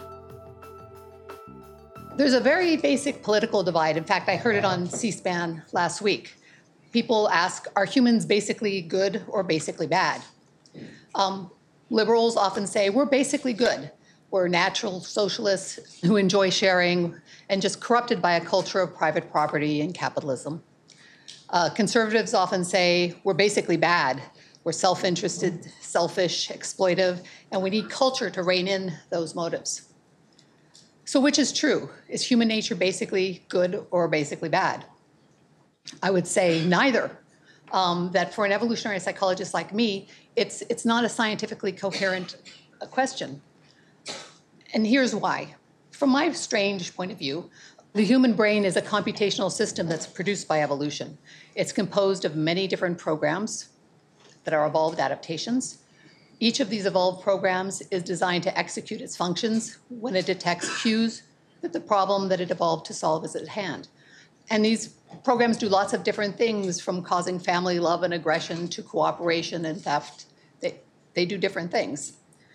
There's a very basic political divide. In fact, I heard it on C-SPAN last week. People ask, are humans basically good or basically bad? Liberals often say, we're basically good. We're natural socialists who enjoy sharing and just corrupted by a culture of private property and capitalism. Conservatives often say, we're basically bad. We're self-interested, selfish, exploitive, and we need culture to rein in those motives. So which is true? Is human nature basically good or basically bad? I would say neither. That for an evolutionary psychologist like me, it's not a scientifically coherent question. And here's why. From my strange point of view, the human brain is a computational system that's produced by evolution. It's composed of many different programs that are evolved adaptations. Each of these evolved programs is designed to execute its functions when it detects cues that the problem that it evolved to solve is at hand. And these programs do lots of different things, from causing family love and aggression to cooperation and theft. They do different things.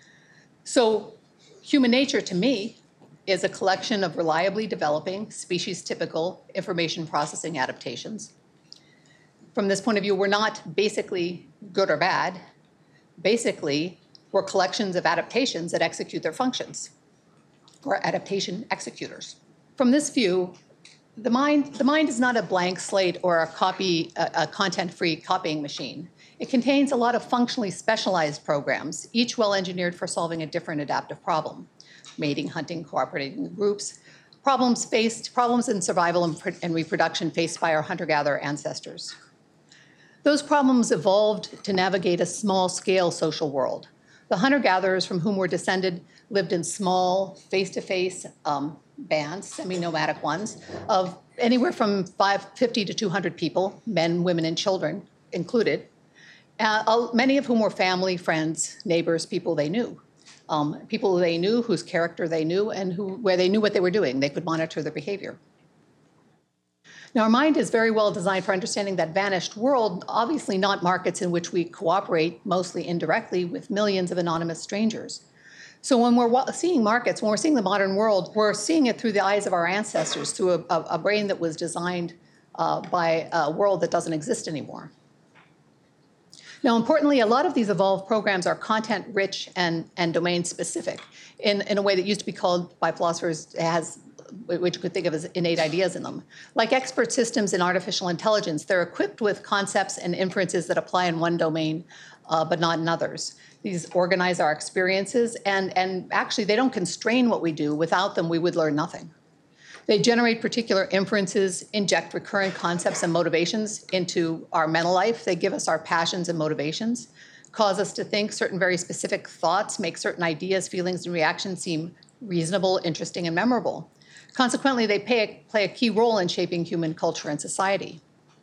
So human nature, to me, is a collection of reliably developing, species-typical information processing adaptations. From this point of view, we're not basically good or bad. Basically, we're collections of adaptations that execute their functions. We're adaptation executors. From this view, the mind is not a blank slate or a content-free copying machine. It contains a lot of functionally specialized programs, each well-engineered for solving a different adaptive problem: mating, hunting, cooperating in groups, problems in survival and reproduction faced by our hunter-gatherer ancestors. Those problems evolved to navigate a small-scale social world. The hunter-gatherers from whom we're descended lived in small, face-to-face bands, semi-nomadic ones, of anywhere from 50 to 200 people, men, women, and children included, many of whom were family, friends, neighbors, people they knew. People they knew, whose character they knew, and where they knew what they were doing. They could monitor their behavior. Now, our mind is very well designed for understanding that vanished world, obviously not markets in which we cooperate, mostly indirectly, with millions of anonymous strangers. So when we're seeing markets, when we're seeing the modern world, we're seeing it through the eyes of our ancestors, through a brain that was designed by a world that doesn't exist anymore. Now, importantly, a lot of these evolved programs are content-rich and domain-specific in a way that used to be called by philosophers which you could think of as innate ideas in them. Like expert systems in artificial intelligence, they're equipped with concepts and inferences that apply in one domain, but not in others. These organize our experiences, and actually they don't constrain what we do. Without them, we would learn nothing. They generate particular inferences, inject recurrent concepts and motivations into our mental life. They give us our passions and motivations, cause us to think certain very specific thoughts, make certain ideas, feelings, and reactions seem reasonable, interesting, and memorable. Consequently, they play a key role in shaping human culture and society.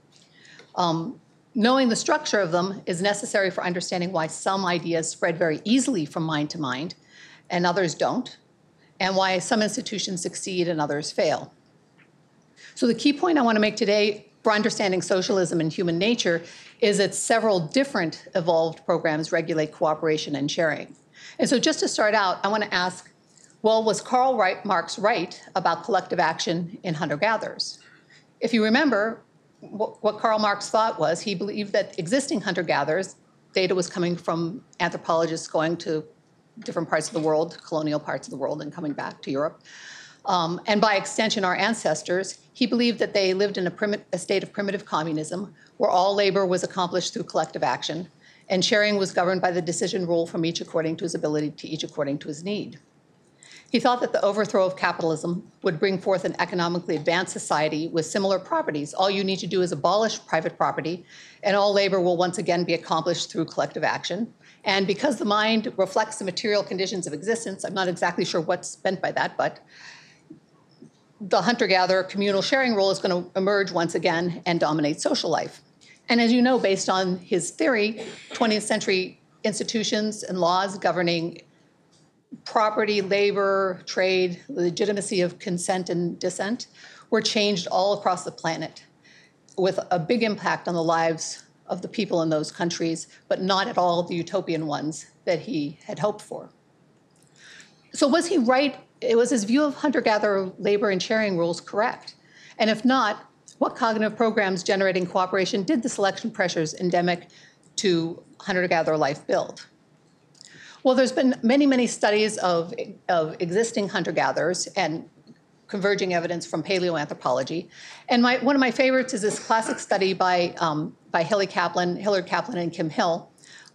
Knowing the structure of them is necessary for understanding why some ideas spread very easily from mind to mind and others don't, and why some institutions succeed and others fail. So the key point I want to make today for understanding socialism and human nature is that several different evolved programs regulate cooperation and sharing. And so just to start out, I want to ask, well, was Karl Marx right about collective action in hunter-gatherers? If you remember, what Karl Marx thought was he believed that existing hunter-gatherers, data was coming from anthropologists going to different parts of the world, colonial parts of the world, and coming back to Europe. And by extension, our ancestors, he believed that they lived in a state of primitive communism where all labor was accomplished through collective action, and sharing was governed by the decision rule from each according to his ability to each according to his need. He thought that the overthrow of capitalism would bring forth an economically advanced society with similar properties. All you need to do is abolish private property, and all labor will once again be accomplished through collective action. And because the mind reflects the material conditions of existence, I'm not exactly sure what's meant by that, but the hunter-gatherer communal sharing role is going to emerge once again and dominate social life. And as you know, based on his theory, 20th century institutions and laws governing property, labor, trade, the legitimacy of consent and dissent were changed all across the planet with a big impact on the lives of the people in those countries, but not at all the utopian ones that he had hoped for. So was he right? Was his view of hunter-gatherer labor and sharing rules correct? And if not, what cognitive programs generating cooperation did the selection pressures endemic to hunter-gatherer life build? Well, there's been many, many studies of existing hunter-gatherers and converging evidence from paleoanthropology. And one of my favorites is this classic study by Hillard Kaplan and Kim Hill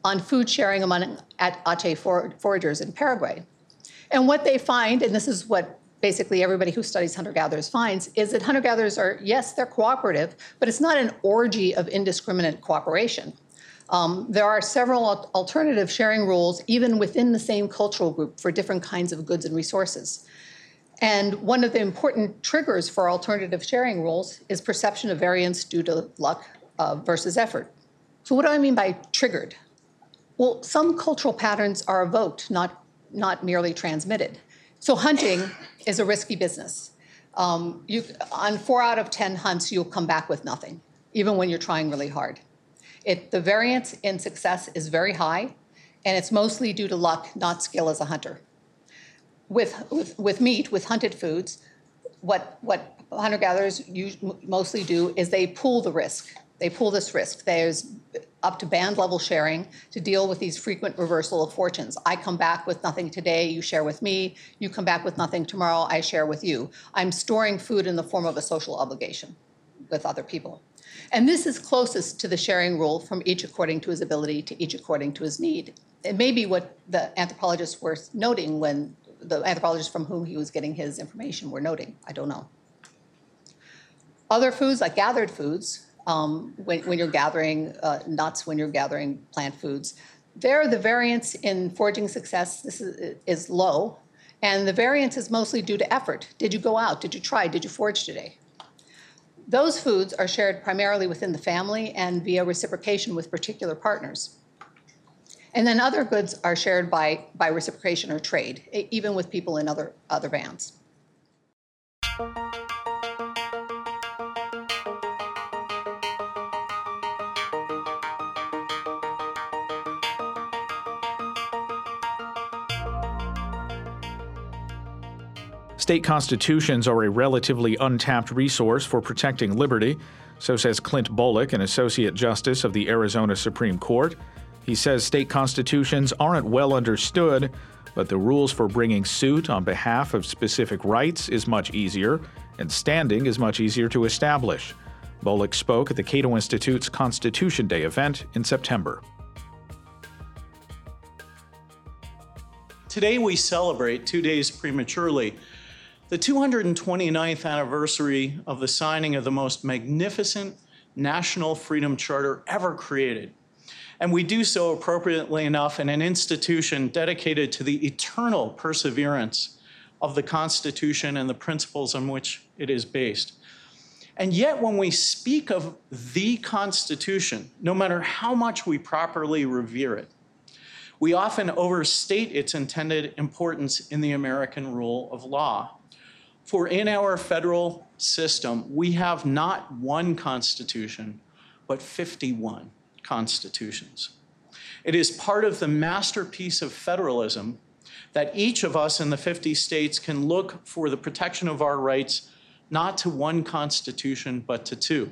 on food sharing among Ache foragers in Paraguay. And what they find, and this is what basically everybody who studies hunter-gatherers finds, is that hunter-gatherers are, yes, they're cooperative, but it's not an orgy of indiscriminate cooperation. There are several alternative sharing rules, even within the same cultural group, for different kinds of goods and resources. And one of the important triggers for alternative sharing rules is perception of variance due to luck versus effort. So what do I mean by triggered? Well, some cultural patterns are evoked, not merely transmitted. So hunting is a risky business. On 4 out of 10 hunts, you'll come back with nothing, even when you're trying really hard. The variance in success is very high, and it's mostly due to luck, not skill as a hunter. With meat, with hunted foods, what hunter-gatherers mostly do is they pool the risk. They pool this risk. There's up to band level sharing to deal with these frequent reversal of fortunes. I come back with nothing today, you share with me. You come back with nothing tomorrow, I share with you. I'm storing food in the form of a social obligation with other people. And this is closest to the sharing rule, from each according to his ability to each according to his need. It may be what the anthropologists were noting when the anthropologists from whom he was getting his information were noting. I don't know. Other foods, like gathered foods, when you're gathering nuts, when you're gathering plant foods, there the variance in foraging success is low, and the variance is mostly due to effort. Did you go out? Did you try? Did you forage today? Those foods are shared primarily within the family and via reciprocation with particular partners. And then other goods are shared by reciprocation or trade, even with people in other bands. State constitutions are a relatively untapped resource for protecting liberty, so says Clint Bolick, an associate justice of the Arizona Supreme Court. He says state constitutions aren't well understood, but the rules for bringing suit on behalf of specific rights is much easier, and standing is much easier to establish. Bolick spoke at the Cato Institute's Constitution Day event in September. Today we celebrate, 2 days prematurely, the 229th anniversary of the signing of the most magnificent national freedom charter ever created. And we do so appropriately enough in an institution dedicated to the eternal perseverance of the Constitution and the principles on which it is based. And yet when we speak of the Constitution, no matter how much we properly revere it, we often overstate its intended importance in the American rule of law. For in our federal system, we have not one constitution, but 51 constitutions. It is part of the masterpiece of federalism that each of us in the 50 states can look for the protection of our rights, not to one constitution, but to two.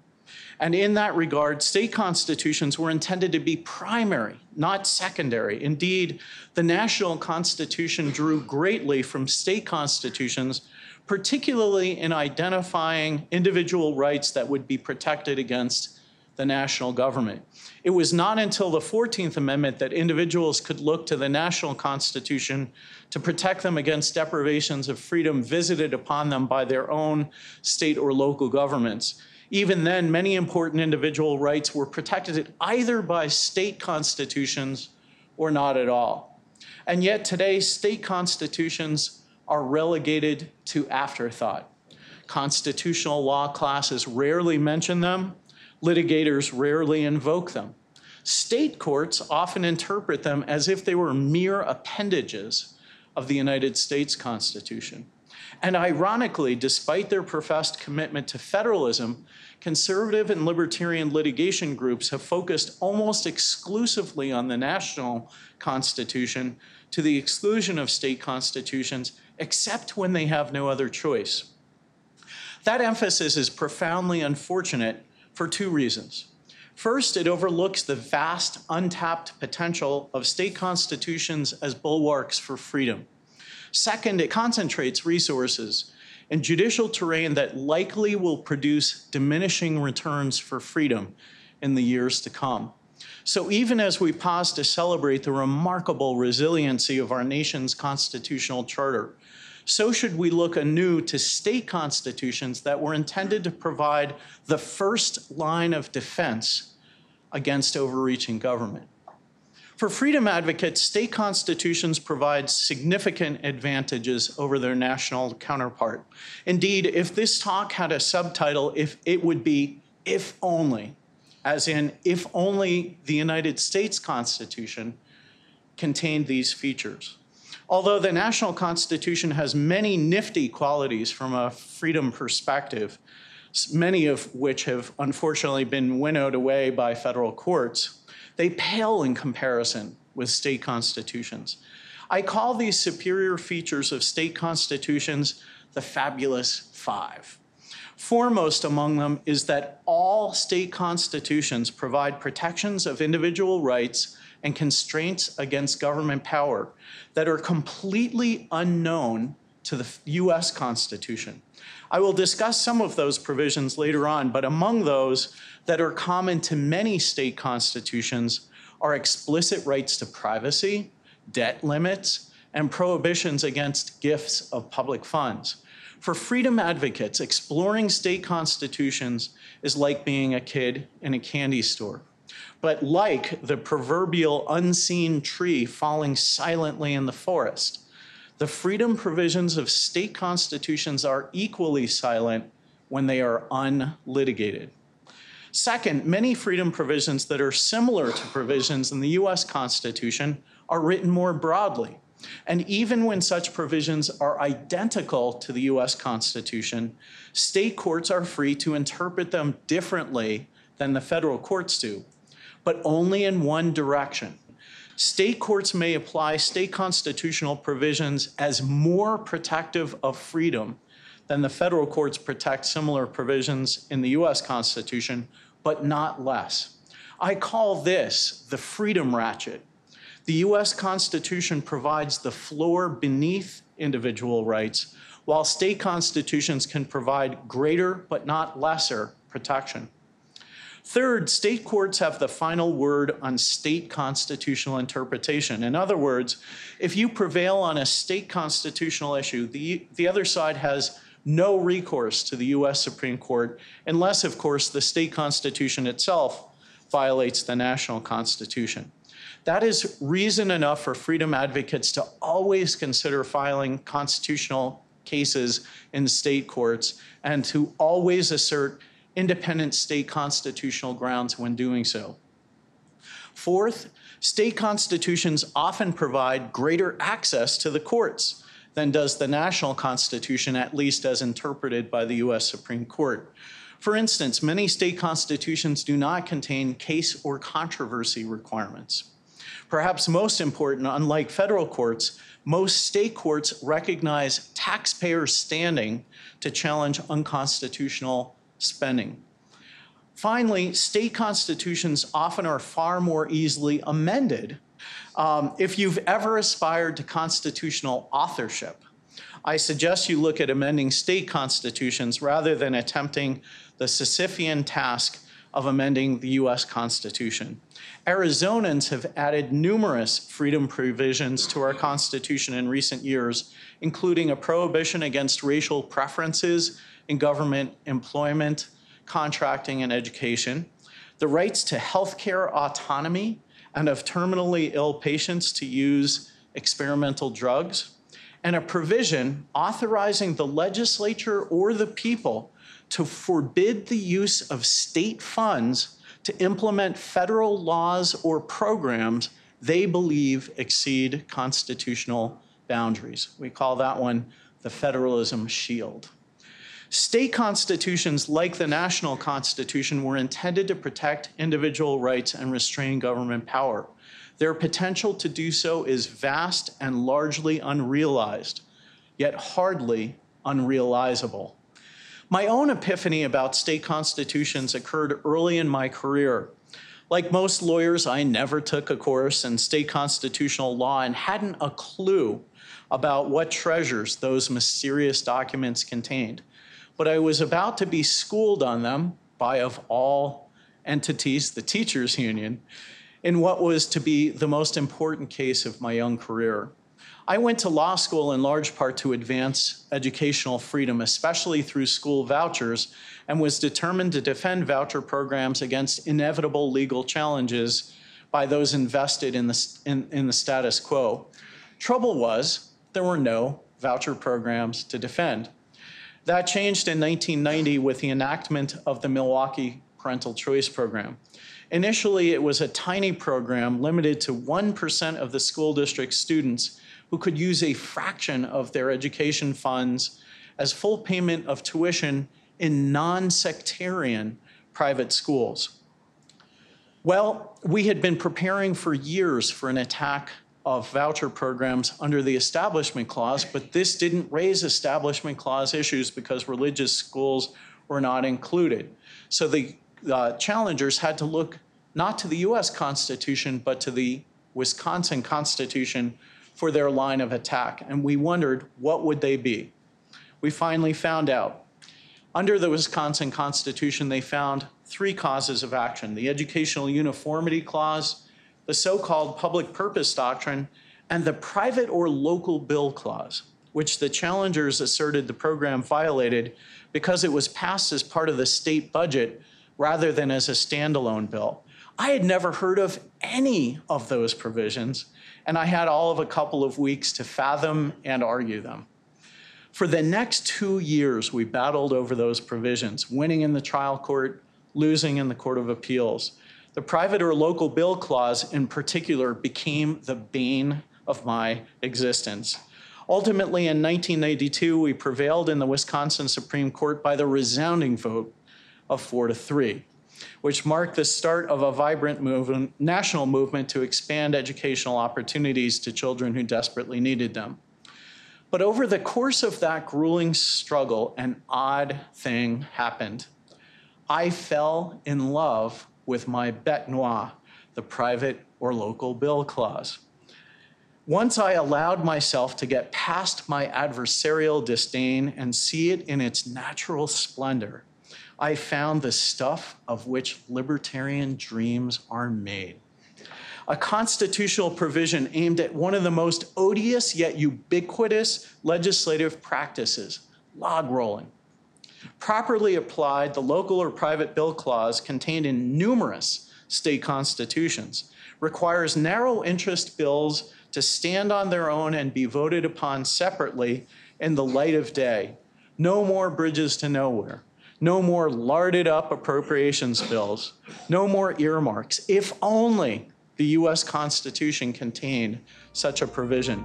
And in that regard, state constitutions were intended to be primary, not secondary. Indeed, the national constitution drew greatly from state constitutions, particularly in identifying individual rights that would be protected against the national government. It was not until the 14th Amendment that individuals could look to the national constitution to protect them against deprivations of freedom visited upon them by their own state or local governments. Even then, many important individual rights were protected either by state constitutions or not at all. And yet today, state constitutions are relegated to afterthought. Constitutional law classes rarely mention them. Litigators rarely invoke them. State courts often interpret them as if they were mere appendages of the United States Constitution. And ironically, despite their professed commitment to federalism, conservative and libertarian litigation groups have focused almost exclusively on the national constitution to the exclusion of state constitutions, except when they have no other choice. That emphasis is profoundly unfortunate for two reasons. First, it overlooks the vast, untapped potential of state constitutions as bulwarks for freedom. Second, it concentrates resources in judicial terrain that likely will produce diminishing returns for freedom in the years to come. So even as we pause to celebrate the remarkable resiliency of our nation's constitutional charter, so should we look anew to state constitutions that were intended to provide the first line of defense against overreaching government. For freedom advocates, state constitutions provide significant advantages over their national counterpart. Indeed, if this talk had a subtitle, it would be "If Only," as in, if only the United States Constitution contained these features. Although the national Constitution has many nifty qualities from a freedom perspective, many of which have unfortunately been winnowed away by federal courts, they pale in comparison with state constitutions. I call these superior features of state constitutions the fabulous five. Foremost among them is that all state constitutions provide protections of individual rights and constraints against government power that are completely unknown to the US Constitution. I will discuss some of those provisions later on, but among those that are common to many state constitutions are explicit rights to privacy, debt limits, and prohibitions against gifts of public funds. For freedom advocates, exploring state constitutions is like being a kid in a candy store. But like the proverbial unseen tree falling silently in the forest, the freedom provisions of state constitutions are equally silent when they are unlitigated. Second, many freedom provisions that are similar to provisions in the US Constitution are written more broadly. And even when such provisions are identical to the US Constitution, state courts are free to interpret them differently than the federal courts do, but only in one direction. State courts may apply state constitutional provisions as more protective of freedom than the federal courts protect similar provisions in the US Constitution, but not less. I call this the freedom ratchet. The US Constitution provides the floor beneath individual rights, while state constitutions can provide greater but not lesser protection. Third, state courts have the final word on state constitutional interpretation. In other words, if you prevail on a state constitutional issue, the other side has no recourse to the US Supreme Court, unless, of course, the state constitution itself violates the national constitution. That is reason enough for freedom advocates to always consider filing constitutional cases in state courts and to always assert independent state constitutional grounds when doing so. Fourth, state constitutions often provide greater access to the courts than does the national constitution, at least as interpreted by the US Supreme Court. For instance, many state constitutions do not contain case or controversy requirements. Perhaps most important, unlike federal courts, most state courts recognize taxpayers' standing to challenge unconstitutional spending. Finally, state constitutions often are far more easily amended. If you've ever aspired to constitutional authorship, I suggest you look at amending state constitutions rather than attempting the Sisyphean task of amending the US Constitution. Arizonans have added numerous freedom provisions to our Constitution in recent years, including a prohibition against racial preferences in government employment, contracting, and education, the rights to healthcare autonomy and of terminally ill patients to use experimental drugs, and a provision authorizing the legislature or the people to forbid the use of state funds to implement federal laws or programs they believe exceed constitutional boundaries. We call that one the federalism shield. State constitutions, like the national constitution, were intended to protect individual rights and restrain government power. Their potential to do so is vast and largely unrealized, yet hardly unrealizable. My own epiphany about state constitutions occurred early in my career. Like most lawyers, I never took a course in state constitutional law and hadn't a clue about what treasures those mysterious documents contained. But I was about to be schooled on them by, of all entities, the teachers' union. in what was to be the most important case of my young career. I went to law school in large part to advance educational freedom, especially through school vouchers, and was determined to defend voucher programs against inevitable legal challenges by those invested in the status quo. Trouble was, there were no voucher programs to defend. That changed in 1990 with the enactment of the Milwaukee Parental Choice Program. Initially, it was a tiny program limited to 1% of the school district students who could use a fraction of their education funds as full payment of tuition in non-sectarian private schools. Well, we had been preparing for years for an attack of voucher programs under the Establishment Clause, but this didn't raise Establishment Clause issues because religious schools were not included. So the challengers had to look not to the US Constitution, but to the Wisconsin Constitution for their line of attack. And we wondered, what would they be? We finally found out. Under the Wisconsin Constitution, they found 3 causes of action: the Educational Uniformity Clause, the so-called Public Purpose Doctrine, and the Private or Local Bill Clause, which the challengers asserted the program violated because it was passed as part of the state budget rather than as a standalone bill. I had never heard of any of those provisions, and I had all of a couple of weeks to fathom and argue them. For the next 2 years, we battled over those provisions, winning in the trial court, losing in the Court of Appeals. The Private or Local Bill Clause, in particular, became the bane of my existence. Ultimately, in 1992, we prevailed in the Wisconsin Supreme Court by the resounding vote of 4-3, which marked the start of a vibrant national movement to expand educational opportunities to children who desperately needed them. But over the course of that grueling struggle, an odd thing happened. I fell in love with my bête noire, the Private or Local Bill Clause. Once I allowed myself to get past my adversarial disdain and see it in its natural splendor, I found the stuff of which libertarian dreams are made. A constitutional provision aimed at one of the most odious yet ubiquitous legislative practices, log rolling. Properly applied, the local or private bill clause, contained in numerous state constitutions, requires narrow interest bills to stand on their own and be voted upon separately in the light of day. No more bridges to nowhere. No more larded up appropriations bills. No more earmarks. If only the US Constitution contained such a provision.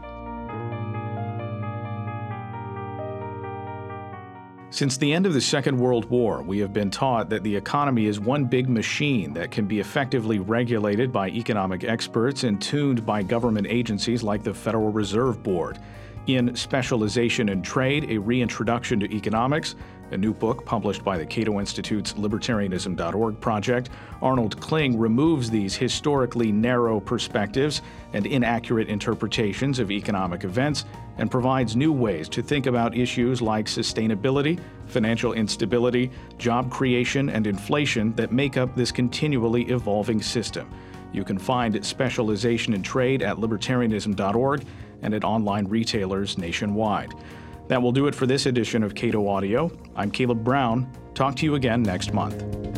Since the end of the Second World War, we have been taught that the economy is one big machine that can be effectively regulated by economic experts and tuned by government agencies like the Federal Reserve Board. In Specialization in Trade, A Reintroduction to Economics, a new book published by the Cato Institute's Libertarianism.org project, Arnold Kling removes these historically narrow perspectives and inaccurate interpretations of economic events and provides new ways to think about issues like sustainability, financial instability, job creation, and inflation that make up this continually evolving system. You can find Specialization in Trade at Libertarianism.org and at online retailers nationwide. That will do it for this edition of Cato Audio. I'm Caleb Brown. Talk to you again next month.